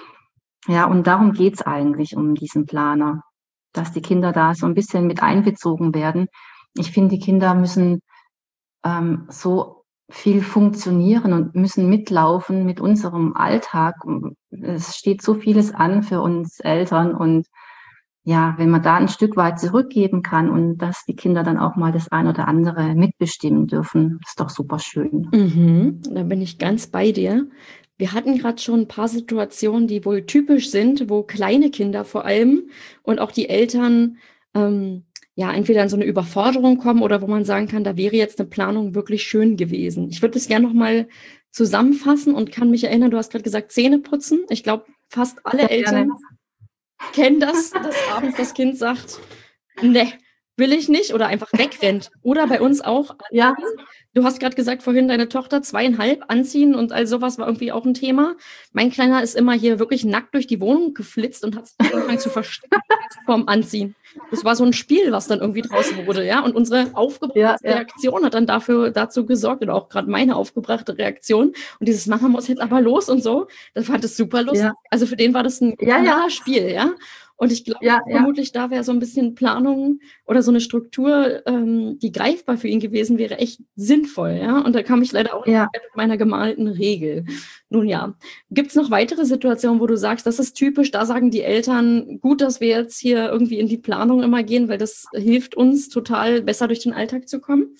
[SPEAKER 2] Ja, und darum geht's eigentlich um diesen Planer, dass die Kinder da so ein bisschen mit einbezogen werden. Ich finde, die Kinder müssen ähm, so viel funktionieren und müssen mitlaufen mit unserem Alltag. Es steht so vieles an für uns Eltern und ja, wenn man da ein Stück weit zurückgeben kann und dass die Kinder dann auch mal das ein oder andere mitbestimmen dürfen, ist doch super schön.
[SPEAKER 1] Mhm, da bin ich ganz bei dir. Wir hatten gerade schon ein paar Situationen, die wohl typisch sind, wo kleine Kinder vor allem und auch die Eltern ähm, ja entweder in so eine Überforderung kommen oder wo man sagen kann, da wäre jetzt eine Planung wirklich schön gewesen. Ich würde das gerne noch mal zusammenfassen und kann mich erinnern, du hast gerade gesagt, Zähne putzen. Ich glaube, fast alle
[SPEAKER 2] Sehr
[SPEAKER 1] Eltern
[SPEAKER 2] gerne.
[SPEAKER 1] kennen das, dass abends das Kind sagt, ne, will ich nicht oder einfach wegrennt. Oder bei uns auch,
[SPEAKER 2] Ja,
[SPEAKER 1] du hast gerade gesagt vorhin, deine Tochter zweieinhalb anziehen und all sowas war irgendwie auch ein Thema. Mein Kleiner ist immer hier wirklich nackt durch die Wohnung geflitzt und hat sich angefangen zu verstecken vorm Anziehen. Das war so ein Spiel, was dann irgendwie draus wurde, ja. Und unsere aufgebrachte
[SPEAKER 2] ja, ja.
[SPEAKER 1] Reaktion hat dann dafür dazu gesorgt, oder auch gerade meine aufgebrachte Reaktion. Und dieses Mama muss jetzt aber los und so, das fand es super lustig.
[SPEAKER 2] Ja.
[SPEAKER 1] Also für den war das ein
[SPEAKER 2] Ja, ja.
[SPEAKER 1] Spiel, ja. Und ich glaube,
[SPEAKER 2] Ja, ja.
[SPEAKER 1] vermutlich da wäre so ein bisschen Planung oder so eine Struktur, ähm, die greifbar für ihn gewesen wäre, echt sinnvoll, ja. Und da kam ich leider auch
[SPEAKER 2] Ja.
[SPEAKER 1] nicht mit meiner gemalten Regel. Nun ja, gibt es noch weitere Situationen, wo du sagst, das ist typisch, da sagen die Eltern, gut, dass wir jetzt hier irgendwie in die Planung immer gehen, weil das hilft uns total besser durch den Alltag zu kommen?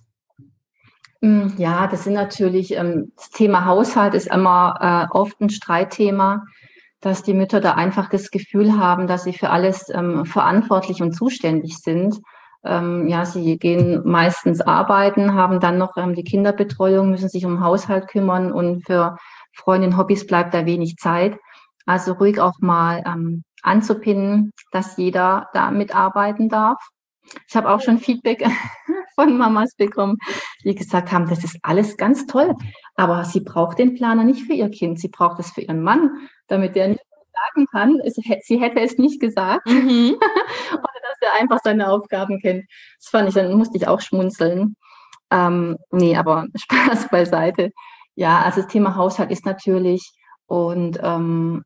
[SPEAKER 2] Ja, das sind natürlich, ähm, das Thema Haushalt ist immer äh, oft ein Streitthema, dass die Mütter da einfach das Gefühl haben, dass sie für alles ähm, verantwortlich und zuständig sind. Ähm, ja, sie gehen meistens arbeiten, haben dann noch ähm, die Kinderbetreuung, müssen sich um Haushalt kümmern und für Freundinnen, Hobbys bleibt da wenig Zeit. Also ruhig auch mal ähm, anzupinnen, dass jeder da mitarbeiten darf. Ich habe auch schon Feedback von Mamas bekommen, die gesagt haben, das ist alles ganz toll, aber sie braucht den Planer nicht für ihr Kind, sie braucht es für ihren Mann, damit der nicht sagen kann, es, sie hätte es nicht gesagt,
[SPEAKER 1] Mhm.
[SPEAKER 2] oder dass er einfach seine Aufgaben kennt. Das fand ich, dann musste ich auch schmunzeln. Ähm, nee, aber Spaß beiseite. Ja, also das Thema Haushalt ist natürlich und ähm,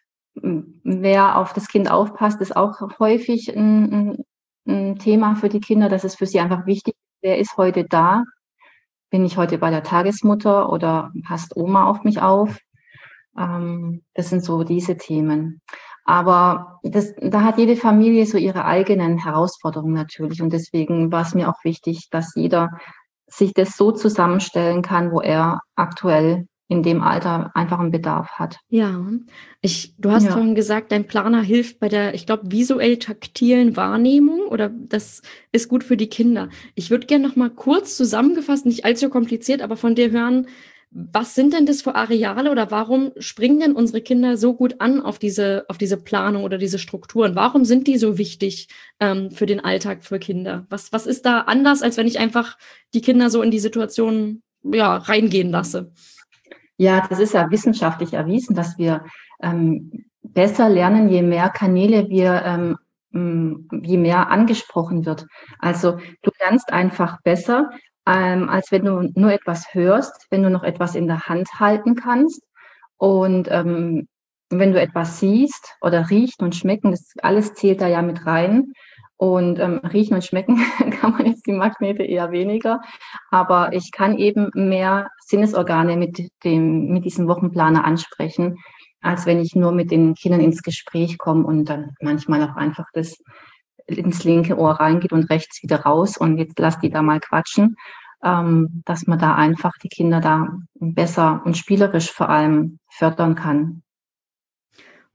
[SPEAKER 2] wer auf das Kind aufpasst, ist auch häufig ein, ein, ein Thema für die Kinder. Das ist für sie einfach wichtig. Wer ist heute da? Bin ich heute bei der Tagesmutter oder passt Oma auf mich auf? Ähm, das sind so diese Themen. Aber das, da hat jede Familie so ihre eigenen Herausforderungen natürlich. Und deswegen war es mir auch wichtig, dass jeder sich das so zusammenstellen kann, wo er aktuell in dem Alter einfach einen Bedarf hat.
[SPEAKER 1] Ja, ich, du hast
[SPEAKER 2] Ja.
[SPEAKER 1] vorhin gesagt, dein Planer hilft bei der, ich glaube, visuell-taktilen Wahrnehmung oder das ist gut für die Kinder. Ich würde gerne noch mal kurz zusammengefasst, nicht allzu kompliziert, aber von dir hören, was sind denn das für Areale oder warum springen denn unsere Kinder so gut an auf diese, auf diese Planung oder diese Strukturen? Warum sind die so wichtig ähm, für den Alltag für Kinder? Was, was ist da anders, als wenn ich einfach die Kinder so in die Situation ja, reingehen lasse?
[SPEAKER 2] Ja, das ist ja wissenschaftlich erwiesen, dass wir ähm, besser lernen, je mehr Kanäle wir, ähm, je mehr angesprochen wird. Also du lernst einfach besser, ähm, als wenn du nur etwas hörst, wenn du noch etwas in der Hand halten kannst. Und ähm, wenn du etwas siehst oder riechen und schmecken, das alles zählt da ja mit rein. Und ähm, riechen und schmecken kann man jetzt die Magnete eher weniger. Aber ich kann eben mehr Sinnesorgane mit dem, mit diesem Wochenplaner ansprechen, als wenn ich nur mit den Kindern ins Gespräch komme und dann manchmal auch einfach das ins linke Ohr reingeht und rechts wieder raus und jetzt lass die da mal quatschen, ähm, dass man da einfach die Kinder da besser und spielerisch vor allem fördern kann.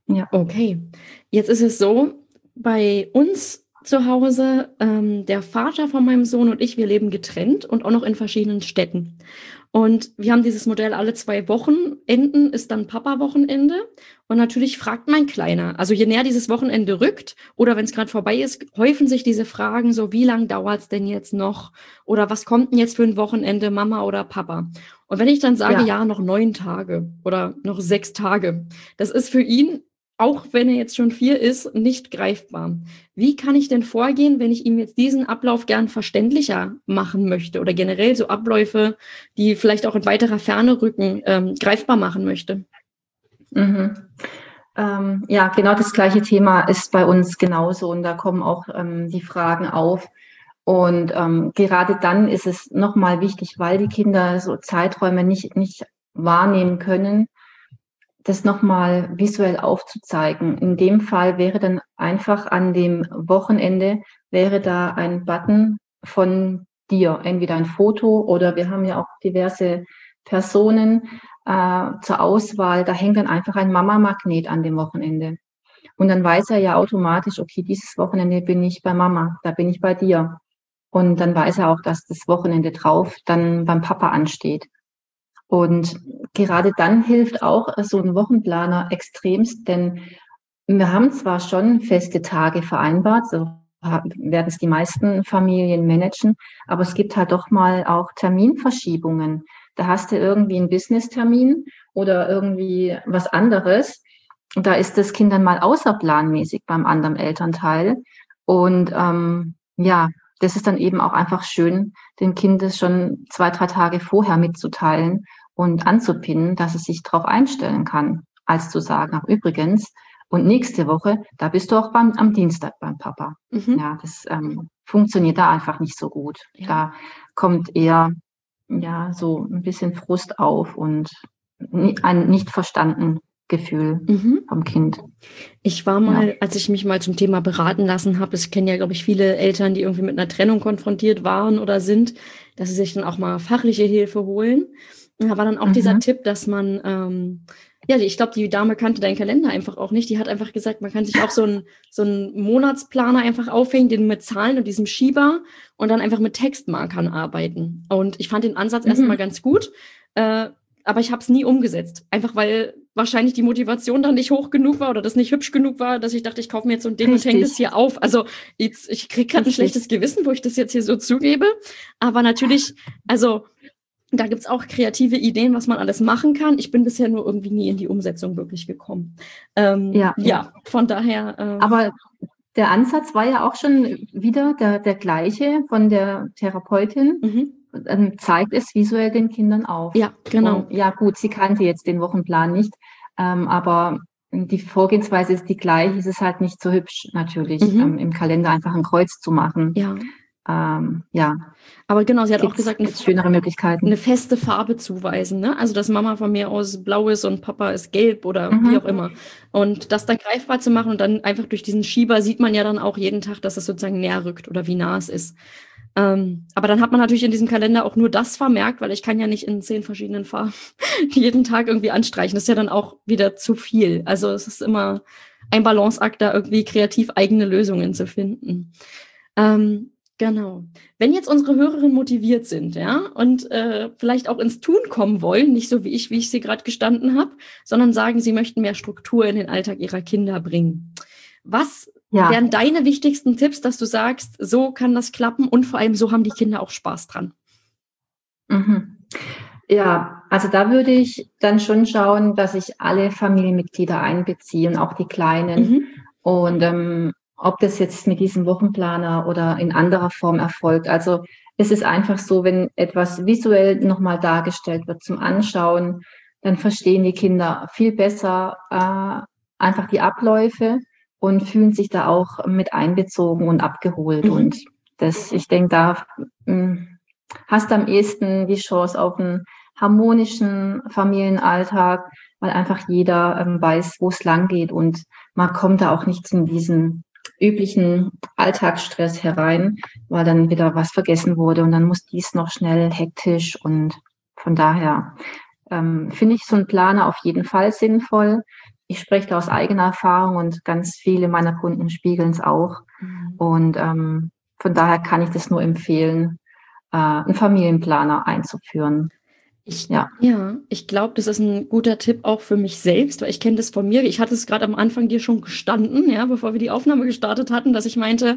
[SPEAKER 2] Ja.
[SPEAKER 1] Okay, jetzt ist es so, bei uns zu Hause, ähm, der Vater von meinem Sohn und ich, wir leben getrennt und auch noch in verschiedenen Städten. Und wir haben dieses Modell, alle zwei Wochenenden ist dann Papa-Wochenende. Und natürlich fragt mein Kleiner, also je näher dieses Wochenende rückt oder wenn es gerade vorbei ist, häufen sich diese Fragen so, wie lange dauert es denn jetzt noch? Oder was kommt denn jetzt für ein Wochenende, Mama oder Papa? Und wenn ich dann sage,
[SPEAKER 2] Ja.
[SPEAKER 1] ja, noch neun Tage oder noch sechs Tage, das ist für ihn, auch wenn er jetzt schon vier ist, nicht greifbar. Wie kann ich denn vorgehen, wenn ich ihm jetzt diesen Ablauf gern verständlicher machen möchte oder generell so Abläufe, die vielleicht auch in weiterer Ferne rücken, ähm, greifbar machen möchte?
[SPEAKER 2] Mhm. Ähm, ja, genau das gleiche Thema ist bei uns genauso und da kommen auch ähm, die Fragen auf. Und ähm, gerade dann ist es nochmal wichtig, weil die Kinder so Zeiträume nicht, nicht wahrnehmen können, das nochmal visuell aufzuzeigen. In dem Fall wäre dann einfach an dem Wochenende, wäre da ein Button von dir, entweder ein Foto oder wir haben ja auch diverse Personen äh, zur Auswahl. Da hängt dann einfach ein Mama-Magnet an dem Wochenende. Und dann weiß er ja automatisch, okay, dieses Wochenende bin ich bei Mama, da bin ich bei dir. Und dann weiß er auch, dass das Wochenende drauf dann beim Papa ansteht. Und gerade dann hilft auch so ein Wochenplaner extremst, denn wir haben zwar schon feste Tage vereinbart, so werden es die meisten Familien managen, aber es gibt halt doch mal auch Terminverschiebungen. Da hast du irgendwie einen Business-Termin oder irgendwie was anderes. Und da ist das Kind dann mal außerplanmäßig beim anderen Elternteil. Und ähm, ja, das ist dann eben auch einfach schön, dem Kind das schon zwei, drei Tage vorher mitzuteilen und anzupinnen, dass es sich darauf einstellen kann, als zu sagen, ach übrigens, und nächste Woche, da bist du auch beim, am Dienstag beim Papa.
[SPEAKER 1] Mhm.
[SPEAKER 2] Ja, das ähm, funktioniert da einfach nicht so gut.
[SPEAKER 1] Ja.
[SPEAKER 2] Da kommt eher ja so ein bisschen Frust auf und ein nicht verstanden Gefühl
[SPEAKER 1] Mhm.
[SPEAKER 2] vom Kind.
[SPEAKER 1] Ich war mal,
[SPEAKER 2] Ja.
[SPEAKER 1] als ich mich mal zum Thema beraten lassen habe, ich kenne ja, glaube ich, viele Eltern, die irgendwie mit einer Trennung konfrontiert waren oder sind, dass sie sich dann auch mal fachliche Hilfe holen. Da war dann auch
[SPEAKER 2] Mhm.
[SPEAKER 1] dieser Tipp, dass man, ähm, ja, ich glaube, die Dame kannte deinen Kalender einfach auch nicht. Die hat einfach gesagt, man kann sich auch so einen so einen Monatsplaner einfach aufhängen, den mit Zahlen und diesem Schieber und dann einfach mit Textmarkern arbeiten. Und ich fand den Ansatz
[SPEAKER 2] Mhm.
[SPEAKER 1] erstmal ganz gut. Äh, aber ich habe es nie umgesetzt. Einfach weil wahrscheinlich die Motivation dann nicht hoch genug war oder das nicht hübsch genug war, dass ich dachte, ich kaufe mir jetzt so ein Ding und hänge das
[SPEAKER 2] Richtig.
[SPEAKER 1] hier auf. Also jetzt, ich kriege gerade ein
[SPEAKER 2] Richtig.
[SPEAKER 1] schlechtes Gewissen, wo ich das jetzt hier so zugebe. Aber natürlich, also da gibt's auch kreative Ideen, was man alles machen kann. Ich bin bisher nur irgendwie nie in die Umsetzung wirklich gekommen. Ähm,
[SPEAKER 2] Ja,
[SPEAKER 1] ja,
[SPEAKER 2] ja.
[SPEAKER 1] von daher. Ähm,
[SPEAKER 2] Aber der Ansatz war ja auch schon wieder der, der gleiche von der Therapeutin.
[SPEAKER 1] mhm.
[SPEAKER 2] Ähm, zeigt es visuell den Kindern auf.
[SPEAKER 1] Ja, genau.
[SPEAKER 2] Und ja, gut, sie kannte jetzt den Wochenplan nicht, ähm, aber die Vorgehensweise ist die gleiche. Es ist halt nicht so hübsch, natürlich,
[SPEAKER 1] Mhm.
[SPEAKER 2] ähm, im Kalender einfach ein Kreuz zu machen.
[SPEAKER 1] Ja.
[SPEAKER 2] Ähm, ja,
[SPEAKER 1] Aber genau, sie hat auch
[SPEAKER 2] gibt's,
[SPEAKER 1] gesagt, eine,
[SPEAKER 2] gibt's schönere Möglichkeiten.
[SPEAKER 1] eine feste Farbe zuweisen, ne? Also dass Mama von mir aus blau ist und Papa ist gelb oder
[SPEAKER 2] Mhm.
[SPEAKER 1] wie auch immer. Und das dann greifbar zu machen und dann einfach durch diesen Schieber sieht man ja dann auch jeden Tag, dass es sozusagen näher rückt oder wie nah es ist. Ähm, aber dann hat man natürlich in diesem Kalender auch nur das vermerkt, weil ich kann ja nicht in zehn verschiedenen Farben jeden Tag irgendwie anstreichen. Das ist ja dann auch wieder zu viel. Also es ist immer ein Balanceakt, da irgendwie kreativ eigene Lösungen zu finden. Ähm, genau. Wenn jetzt unsere Hörerinnen motiviert sind, ja, und äh, vielleicht auch ins Tun kommen wollen, nicht so wie ich, wie ich sie gerade gestanden habe, sondern sagen, sie möchten mehr Struktur in den Alltag ihrer Kinder bringen. Was
[SPEAKER 2] Ja,
[SPEAKER 1] wären deine wichtigsten Tipps, dass du sagst, so kann das klappen und vor allem so haben die Kinder auch Spaß dran?
[SPEAKER 2] mhm. Ja, also da würde ich dann schon schauen, dass ich alle Familienmitglieder einbeziehe und auch die Kleinen.
[SPEAKER 1] Mhm.
[SPEAKER 2] Und ähm, ob das jetzt mit diesem Wochenplaner oder in anderer Form erfolgt. Also es ist einfach so, wenn etwas visuell nochmal dargestellt wird zum Anschauen, dann verstehen die Kinder viel besser äh, einfach die Abläufe und fühlen sich da auch mit einbezogen und abgeholt.
[SPEAKER 1] Mhm.
[SPEAKER 2] Und das, ich denke, da mh, hast du am ehesten die Chance auf einen harmonischen Familienalltag, weil einfach jeder ähm, weiß, wo es lang geht und man kommt da auch nicht in diesen üblichen Alltagsstress herein, weil dann wieder was vergessen wurde und dann muss dies noch schnell hektisch und von daher ähm, finde ich so einen Planer auf jeden Fall sinnvoll. ich spreche da aus eigener Erfahrung und ganz viele meiner Kunden spiegeln es auch. Mhm. Und ähm, von daher kann ich das nur empfehlen, äh, einen Familienplaner einzuführen.
[SPEAKER 1] Ich, ja. ja, ich glaube, das ist ein guter Tipp auch für mich selbst, weil ich kenne das von mir. Ich hatte es gerade am Anfang dir schon gestanden, ja, bevor wir die Aufnahme gestartet hatten, dass ich meinte,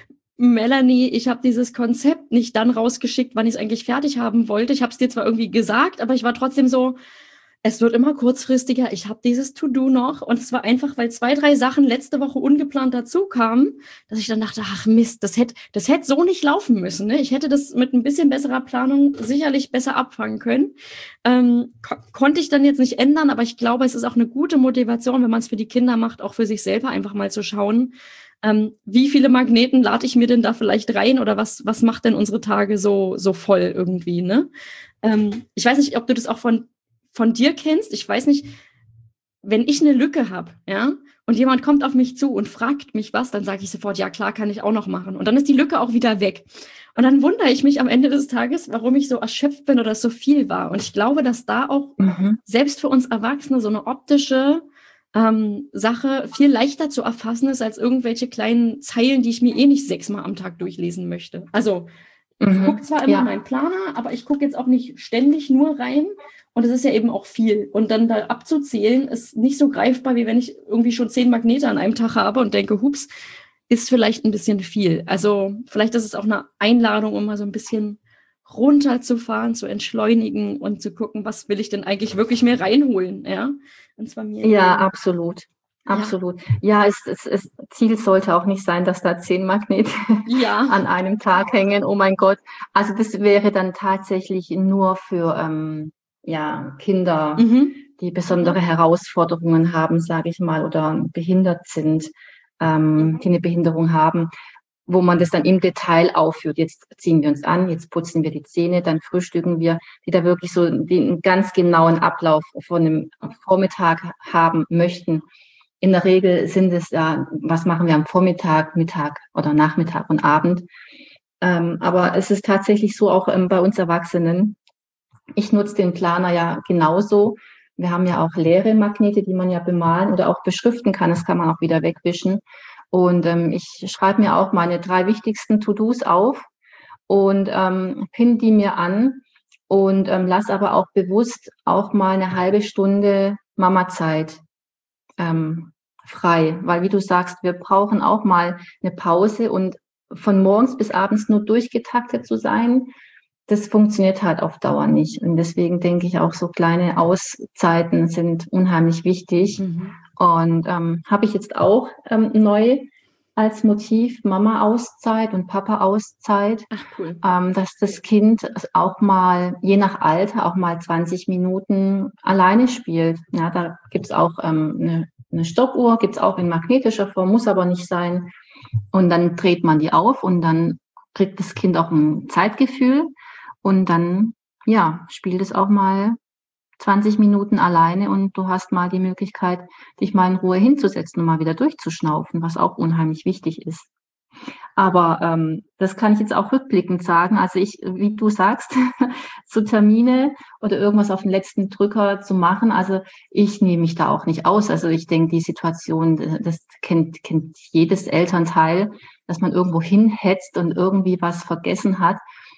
[SPEAKER 1] Melanie, ich habe dieses Konzept nicht dann rausgeschickt, wann ich es eigentlich fertig haben wollte. Ich habe es dir zwar irgendwie gesagt, aber ich war trotzdem so, es wird immer kurzfristiger. Ich habe dieses To-Do noch. Und es war einfach, weil zwei, drei Sachen letzte Woche ungeplant dazu kamen, dass ich dann dachte, ach Mist, das hätte das hätte so nicht laufen müssen. Ne? Ich hätte das mit ein bisschen besserer Planung sicherlich besser abfangen können. Ähm, ko- konnte ich dann jetzt nicht ändern, aber ich glaube, es ist auch eine gute Motivation, wenn man es für die Kinder macht, auch für sich selber einfach mal zu schauen, ähm, wie viele Magneten lade ich mir denn da vielleicht rein oder was, was macht denn unsere Tage so, so voll irgendwie, ne? Ähm, ich weiß nicht, ob du das auch von von dir kennst, ich weiß nicht, wenn ich eine Lücke habe, ja, und jemand kommt auf mich zu und fragt mich was, dann sage ich sofort, ja klar, kann ich auch noch machen. Und dann ist die Lücke auch wieder weg. Und dann wundere ich mich am Ende des Tages, warum ich so erschöpft bin oder es so viel war. Und ich glaube, dass da auch mhm. selbst für uns Erwachsene so eine optische ähm, Sache viel leichter zu erfassen ist, als irgendwelche kleinen Zeilen, die ich mir eh nicht sechsmal am Tag durchlesen möchte. Also ich mhm. gucke zwar immer ja. meinen Planer, aber ich gucke jetzt auch nicht ständig nur rein. Und es ist ja eben auch viel. Und dann da abzuzählen, ist nicht so greifbar, wie wenn ich irgendwie schon zehn Magnete an einem Tag habe und denke, hups, ist vielleicht ein bisschen viel. Also vielleicht ist es auch eine Einladung, um mal so ein bisschen runterzufahren, zu entschleunigen und zu gucken, was will ich denn eigentlich wirklich mehr reinholen, ja? Und zwar mir.
[SPEAKER 2] Ja, absolut. Absolut. Ja, ja es, es, es, Ziel sollte auch nicht sein, dass da zehn Magnete ja. an einem Tag hängen. Oh mein Gott. Also das wäre dann tatsächlich nur für ähm, ja, Kinder, mhm. die besondere mhm. Herausforderungen haben, sage ich mal, oder behindert sind, ähm, mhm. die eine Behinderung haben, wo man das dann im Detail aufführt. Jetzt ziehen wir uns an, jetzt putzen wir die Zähne, dann frühstücken wir, die da wirklich so den ganz genauen Ablauf von einem Vormittag haben möchten. In der Regel sind es ja, was machen wir am Vormittag, Mittag oder Nachmittag und Abend. Ähm, aber es ist tatsächlich so auch ähm, bei uns Erwachsenen. Ich nutze den Planer ja genauso. Wir haben ja auch leere Magnete, die man ja bemalen oder auch beschriften kann. Das kann man auch wieder wegwischen. Und ähm, ich schreibe mir auch meine drei wichtigsten To-Dos auf und ähm, pinne die mir an und ähm, lasse aber auch bewusst auch mal eine halbe Stunde Mama-Zeit ähm, frei. Weil wie du sagst, wir brauchen auch mal eine Pause und von morgens bis abends nur durchgetaktet zu sein, das funktioniert halt auf Dauer nicht. Und deswegen denke ich auch, so kleine Auszeiten sind unheimlich wichtig. Mhm. Und ähm, habe ich jetzt auch ähm, neu als Motiv Mama-Auszeit und Papa-Auszeit. Ach, cool. Ähm, dass das Kind auch mal, je nach Alter, auch mal zwanzig Minuten alleine spielt. Ja, da gibt's auch ähm, eine, eine Stoppuhr, gibt's auch in magnetischer Form, muss aber nicht sein. Und dann dreht man die auf und dann kriegt das Kind auch ein Zeitgefühl. Und dann, ja, spielt es auch mal zwanzig Minuten alleine und du hast mal die Möglichkeit, dich mal in Ruhe hinzusetzen und mal wieder durchzuschnaufen, was auch unheimlich wichtig ist. Aber ähm, das kann ich jetzt auch rückblickend sagen. Also ich, wie du sagst, so Termine oder irgendwas auf den letzten Drücker zu machen, also ich nehme mich da auch nicht aus. Also ich denke, die Situation, das kennt, kennt jedes Elternteil, dass man irgendwo hinhetzt und irgendwie was vergessen hat.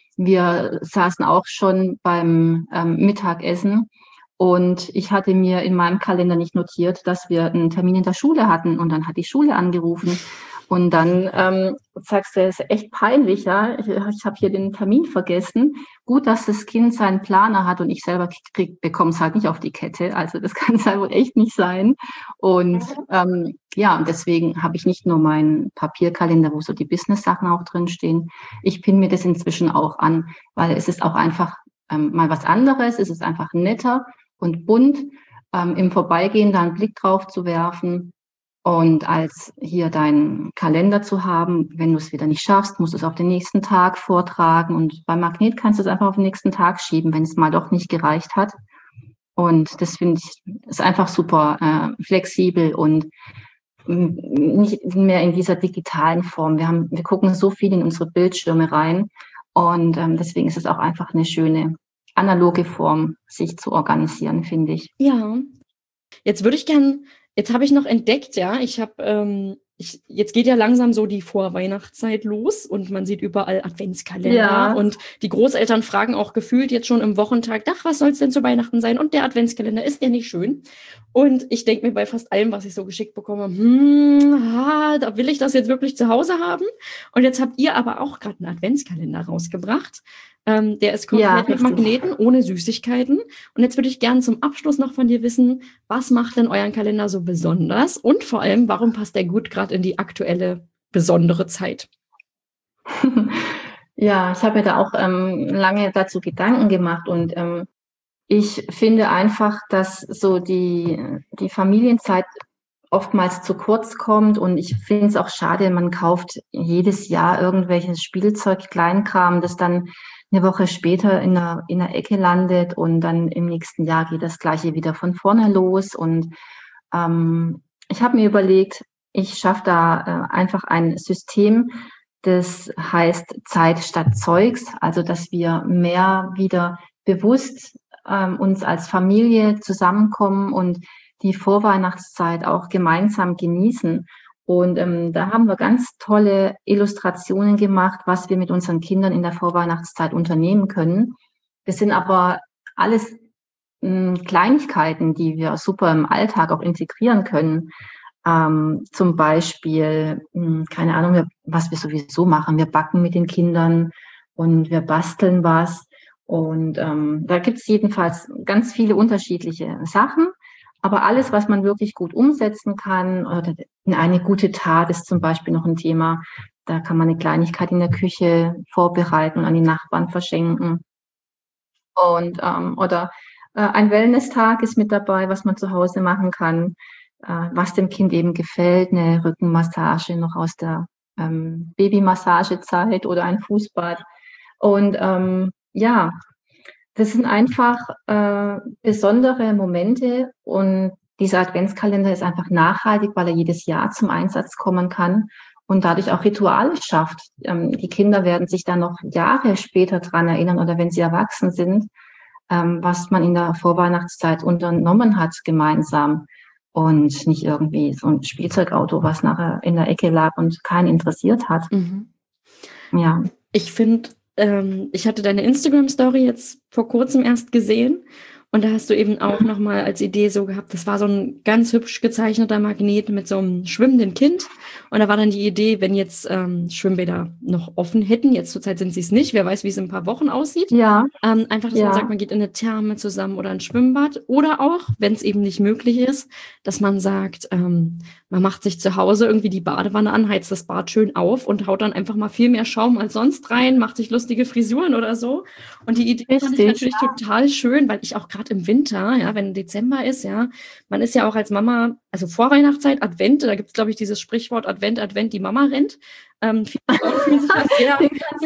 [SPEAKER 2] Wir saßen auch schon beim ähm, Mittagessen und ich hatte mir in meinem Kalender nicht notiert, dass wir einen Termin in der Schule hatten und dann hat die Schule angerufen und dann ähm, sagst du, es ist echt peinlich, ja, ich, ich habe hier den Termin vergessen. Gut, dass das Kind seinen Planer hat und ich selber bekomme es halt nicht auf die Kette, also das kann es halt wohl echt nicht sein. Und ähm, ja, und deswegen habe ich nicht nur meinen Papierkalender, wo so die Business-Sachen auch drinstehen. Ich pinne mir das inzwischen auch an, weil es ist auch einfach ähm, mal was anderes, es ist einfach netter und bunt, ähm, im Vorbeigehen da einen Blick drauf zu werfen und als hier deinen Kalender zu haben. Wenn du es wieder nicht schaffst, musst du es auf den nächsten Tag vortragen und beim Magnet kannst du es einfach auf den nächsten Tag schieben, wenn es mal doch nicht gereicht hat. Und das finde ich ist einfach super äh, flexibel und nicht mehr in dieser digitalen Form. Wir haben, wir gucken so viel in unsere Bildschirme rein und ähm, deswegen ist es auch einfach eine schöne analoge Form, sich zu organisieren, finde ich.
[SPEAKER 1] Ja. Jetzt würde ich gern Jetzt habe ich noch entdeckt, ja, ich habe, ähm, ich, jetzt geht ja langsam so die Vorweihnachtszeit los und man sieht überall Adventskalender
[SPEAKER 2] Ja.
[SPEAKER 1] und die Großeltern fragen auch gefühlt jetzt schon im Wochentag, ach, was soll es denn zu Weihnachten sein? Und der Adventskalender, ist der nicht schön? Und ich denke mir bei fast allem, was ich so geschickt bekomme, hm, ah, da will ich das jetzt wirklich zu Hause haben? Und jetzt habt ihr aber auch gerade einen Adventskalender rausgebracht. Ähm, der ist komplett
[SPEAKER 2] Ja,
[SPEAKER 1] mit
[SPEAKER 2] richtig.
[SPEAKER 1] Magneten, ohne Süßigkeiten. Und jetzt würde ich gerne zum Abschluss noch von dir wissen, was macht denn euren Kalender so besonders? Und vor allem, warum passt der gut gerade in die aktuelle besondere Zeit?
[SPEAKER 2] Ja, ich habe mir da auch ähm, lange dazu Gedanken gemacht und ähm, ich finde einfach, dass so die, die Familienzeit oftmals zu kurz kommt und ich finde es auch schade, man kauft jedes Jahr irgendwelches Spielzeug, Kleinkram, das dann eine Woche später in der, in der Ecke landet und dann im nächsten Jahr geht das Gleiche wieder von vorne los. Und ähm, ich habe mir überlegt, ich schaffe da äh, einfach ein System, das heißt Zeit statt Zeugs, also dass wir mehr wieder bewusst ähm, uns als Familie zusammenkommen und die Vorweihnachtszeit auch gemeinsam genießen. Und ähm, da haben wir ganz tolle Illustrationen gemacht, was wir mit unseren Kindern in der Vorweihnachtszeit unternehmen können. Das sind aber alles mh, Kleinigkeiten, die wir super im Alltag auch integrieren können. Ähm, zum Beispiel, mh, keine Ahnung, wir, was wir sowieso machen. Wir backen mit den Kindern und wir basteln was. Und ähm, da gibt es jedenfalls ganz viele unterschiedliche Sachen. Aber alles, was man wirklich gut umsetzen kann, oder in eine gute Tat ist zum Beispiel noch ein Thema. Da kann man eine Kleinigkeit in der Küche vorbereiten und an die Nachbarn verschenken. Und ähm, oder äh, ein Wellness-Tag ist mit dabei, was man zu Hause machen kann, äh, was dem Kind eben gefällt, eine Rückenmassage noch aus der ähm, Babymassagezeit oder ein Fußbad. Und ähm, ja, das sind einfach äh, besondere Momente und dieser Adventskalender ist einfach nachhaltig, weil er jedes Jahr zum Einsatz kommen kann und dadurch auch Rituale schafft. Ähm, die Kinder werden sich dann noch Jahre später dran erinnern oder wenn sie erwachsen sind, ähm, was man in der Vorweihnachtszeit unternommen hat gemeinsam und nicht irgendwie so ein Spielzeugauto, was nachher in der Ecke lag und keinen interessiert hat.
[SPEAKER 1] Mhm.
[SPEAKER 2] Ja.
[SPEAKER 1] Ich finde, ähm, ich hatte deine Instagram-Story jetzt vor kurzem erst gesehen und da hast du eben auch nochmal als Idee so gehabt, das war so ein ganz hübsch gezeichneter Magnet mit so einem schwimmenden Kind und da war dann die Idee, wenn jetzt ähm, Schwimmbäder noch offen hätten, jetzt zurzeit sind sie es nicht, wer weiß, wie es in ein paar Wochen aussieht,
[SPEAKER 2] Ja.
[SPEAKER 1] ähm, einfach, dass
[SPEAKER 2] Ja.
[SPEAKER 1] man sagt, man geht in eine Therme zusammen oder ein Schwimmbad oder auch, wenn es eben nicht möglich ist, dass man sagt, ähm, man macht sich zu Hause irgendwie die Badewanne an, heizt das Bad schön auf und haut dann einfach mal viel mehr Schaum als sonst rein, macht sich lustige Frisuren oder so. Und die Idee fand ich
[SPEAKER 2] Richtig.
[SPEAKER 1] natürlich total schön, weil ich auch gerade im Winter, ja, wenn Dezember ist, ja, man ist ja auch als Mama, also Vorweihnachtszeit, Advent, da gibt es, glaube ich, dieses Sprichwort Advent, Advent, die Mama rennt. Ähm, viele Frauen fühlen sich ja sehr,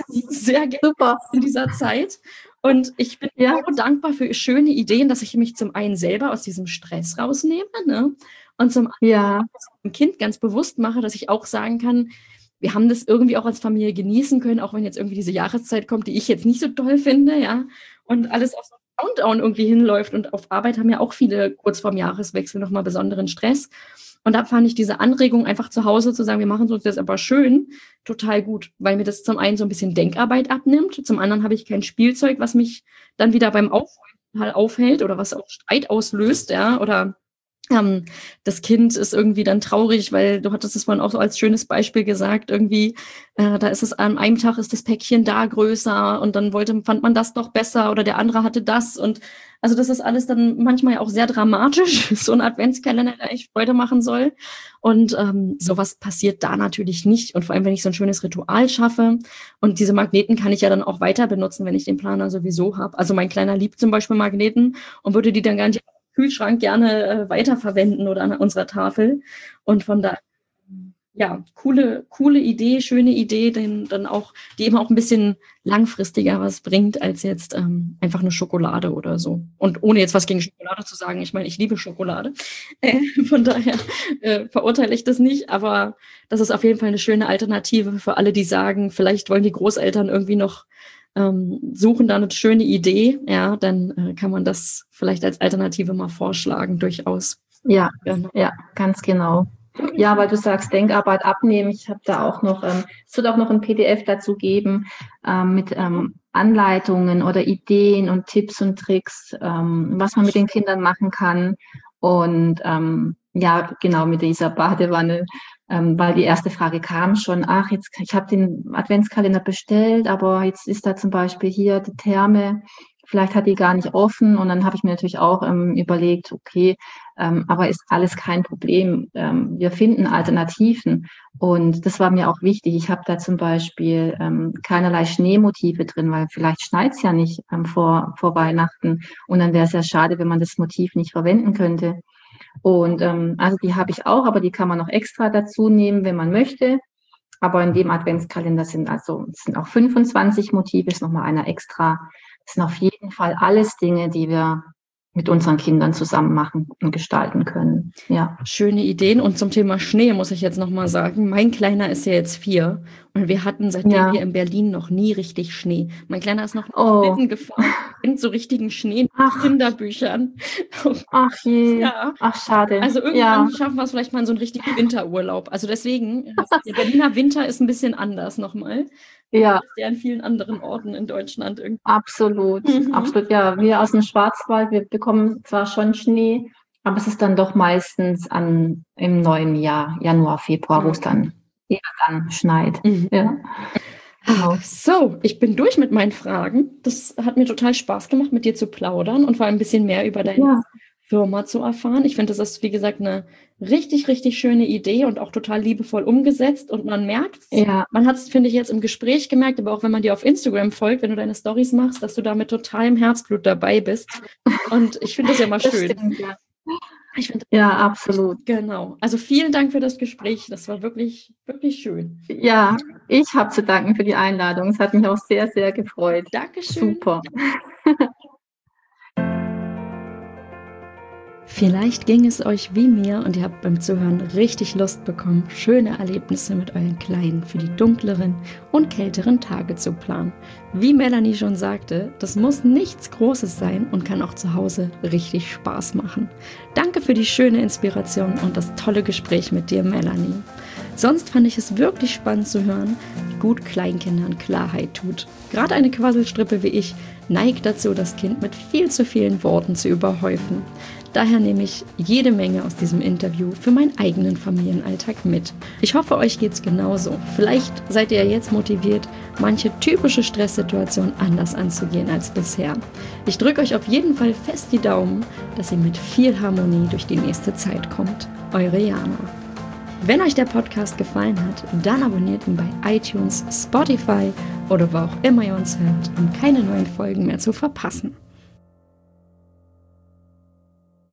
[SPEAKER 1] sehr gerne
[SPEAKER 2] Super.
[SPEAKER 1] in dieser Zeit. Und ich bin
[SPEAKER 2] Ja.
[SPEAKER 1] so dankbar für schöne Ideen, dass ich mich zum einen selber aus diesem Stress rausnehme, ne? Und zum anderen
[SPEAKER 2] Ja.
[SPEAKER 1] dem Kind ganz bewusst mache, dass ich auch sagen kann, wir haben das irgendwie auch als Familie genießen können, auch wenn jetzt irgendwie diese Jahreszeit kommt, die ich jetzt nicht so toll finde, ja, und alles auf so einen Countdown irgendwie hinläuft und auf Arbeit haben ja auch viele kurz vorm Jahreswechsel nochmal besonderen Stress. Und da fand ich diese Anregung, einfach zu Hause zu sagen, wir machen uns das aber schön, total gut, weil mir das zum einen so ein bisschen Denkarbeit abnimmt, zum anderen habe ich kein Spielzeug, was mich dann wieder beim Aufräumen aufhält oder was auch Streit auslöst, ja, oder ähm, das Kind ist irgendwie dann traurig, weil du hattest es vorhin auch so als schönes Beispiel gesagt, irgendwie, äh, da ist es an einem Tag ist das Päckchen da größer und dann wollte, fand man das doch besser oder der andere hatte das und also das ist alles dann manchmal ja auch sehr dramatisch, so ein Adventskalender, der eigentlich Freude machen soll und ähm, sowas passiert da natürlich nicht und vor allem, wenn ich so ein schönes Ritual schaffe und diese Magneten kann ich ja dann auch weiter benutzen, wenn ich den Planer sowieso habe. Also mein Kleiner liebt zum Beispiel Magneten und würde die dann gar nicht Kühlschrank gerne äh, weiterverwenden oder an unserer Tafel. Und von da, ja, coole, coole Idee, schöne Idee, denn dann auch, die eben auch ein bisschen langfristiger was bringt, als jetzt ähm, einfach eine Schokolade oder so. Und ohne jetzt was gegen Schokolade zu sagen, ich meine, ich liebe Schokolade. Äh, von daher äh, verurteile ich das nicht, aber das ist auf jeden Fall eine schöne Alternative für alle, die sagen, vielleicht wollen die Großeltern irgendwie noch Ähm, suchen da eine schöne Idee, ja, dann äh, kann man das vielleicht als Alternative mal vorschlagen, durchaus.
[SPEAKER 2] Ja, genau. Ja, ganz genau. Ja, weil du sagst, Denkarbeit abnehmen. Ich habe da auch noch, ähm, es wird auch noch ein P D F dazu geben ähm, mit ähm, Anleitungen oder Ideen und Tipps und Tricks, ähm, was man mit den Kindern machen kann. Und ähm, ja, genau mit dieser Badewanne, ähm, weil die erste Frage kam schon, ach, jetzt, ich habe den Adventskalender bestellt, aber jetzt ist da zum Beispiel hier die Therme, vielleicht hat die gar nicht offen. Und dann habe ich mir natürlich auch ähm, überlegt, okay, ähm, aber ist alles kein Problem. Ähm, wir finden Alternativen. Und das war mir auch wichtig. Ich habe da zum Beispiel ähm, keinerlei Schneemotive drin, weil vielleicht schneit es ja nicht ähm, vor, vor Weihnachten. Und dann wäre es ja schade, wenn man das Motiv nicht verwenden könnte. Und ähm, also die habe ich auch, aber die kann man noch extra dazu nehmen, wenn man möchte. Aber in dem Adventskalender sind also sind auch fünfundzwanzig Motive, ist nochmal einer extra. Das sind auf jeden Fall alles Dinge, die wir mit unseren Kindern zusammen machen und gestalten können. Ja.
[SPEAKER 1] Schöne Ideen. Und zum Thema Schnee muss ich jetzt nochmal sagen, mein Kleiner ist ja jetzt vier und wir hatten seitdem
[SPEAKER 2] Ja.
[SPEAKER 1] hier in Berlin noch nie richtig Schnee. Mein Kleiner ist noch
[SPEAKER 2] Oh.
[SPEAKER 1] Schlitten gefahren, in so richtigen Schnee in
[SPEAKER 2] Ach.
[SPEAKER 1] Kinderbüchern.
[SPEAKER 2] Ach je.
[SPEAKER 1] Ja.
[SPEAKER 2] Ach, schade.
[SPEAKER 1] Also irgendwann
[SPEAKER 2] Ja.
[SPEAKER 1] schaffen wir es vielleicht mal in so einen richtigen Winterurlaub. Also deswegen, der Berliner Winter ist ein bisschen anders nochmal.
[SPEAKER 2] Ja.
[SPEAKER 1] Als der in vielen anderen Orten in Deutschland irgendwie.
[SPEAKER 2] Absolut,
[SPEAKER 1] Mhm.
[SPEAKER 2] absolut. Ja, wir aus dem Schwarzwald, wir bekommen zwar schon Schnee, aber es ist dann doch meistens an, im neuen Jahr, Januar, Februar, wo es dann eher dann schneit.
[SPEAKER 1] Mhm.
[SPEAKER 2] Ja. Genau.
[SPEAKER 1] So, ich bin durch mit meinen Fragen. Das hat mir total Spaß gemacht, mit dir zu plaudern und vor allem ein bisschen mehr über deine
[SPEAKER 2] Ja.
[SPEAKER 1] Firma zu erfahren. Ich finde, das ist, wie gesagt, eine richtig, richtig schöne Idee und auch total liebevoll umgesetzt. Und man merkt,
[SPEAKER 2] Ja.
[SPEAKER 1] man hat es, finde ich, jetzt im Gespräch gemerkt, aber auch wenn man dir auf Instagram folgt, wenn du deine Storys machst, dass du da mit totalem Herzblut dabei bist. Und ich finde das ja mal
[SPEAKER 2] Das
[SPEAKER 1] schön.
[SPEAKER 2] stimmt, ja.
[SPEAKER 1] Ich finde,
[SPEAKER 2] Ja, absolut.
[SPEAKER 1] genau. Also vielen Dank für das Gespräch. Das war wirklich, wirklich schön.
[SPEAKER 2] Ja, ich habe zu danken für die Einladung. Es hat mich auch sehr, sehr gefreut.
[SPEAKER 1] Dankeschön.
[SPEAKER 2] Super.
[SPEAKER 1] Vielleicht ging es euch wie mir und ihr habt beim Zuhören richtig Lust bekommen, schöne Erlebnisse mit euren Kleinen für die dunkleren und kälteren Tage zu planen. Wie Melanie schon sagte, das muss nichts Großes sein und kann auch zu Hause richtig Spaß machen. Danke für die schöne Inspiration und das tolle Gespräch mit dir, Melanie. Sonst fand ich es wirklich spannend zu hören, wie gut Kleinkindern Klarheit tut. Gerade eine Quasselstrippe wie ich neigt dazu, das Kind mit viel zu vielen Worten zu überhäufen. Daher nehme ich jede Menge aus diesem Interview für meinen eigenen Familienalltag mit. Ich hoffe, euch geht's genauso. Vielleicht seid ihr jetzt motiviert, manche typische Stresssituation anders anzugehen als bisher. Ich drücke euch auf jeden Fall fest die Daumen, dass ihr mit viel Harmonie durch die nächste Zeit kommt. Eure Jana. Wenn euch der Podcast gefallen hat, dann abonniert ihn bei iTunes, Spotify oder wo auch immer ihr uns hört, um keine neuen Folgen mehr zu verpassen.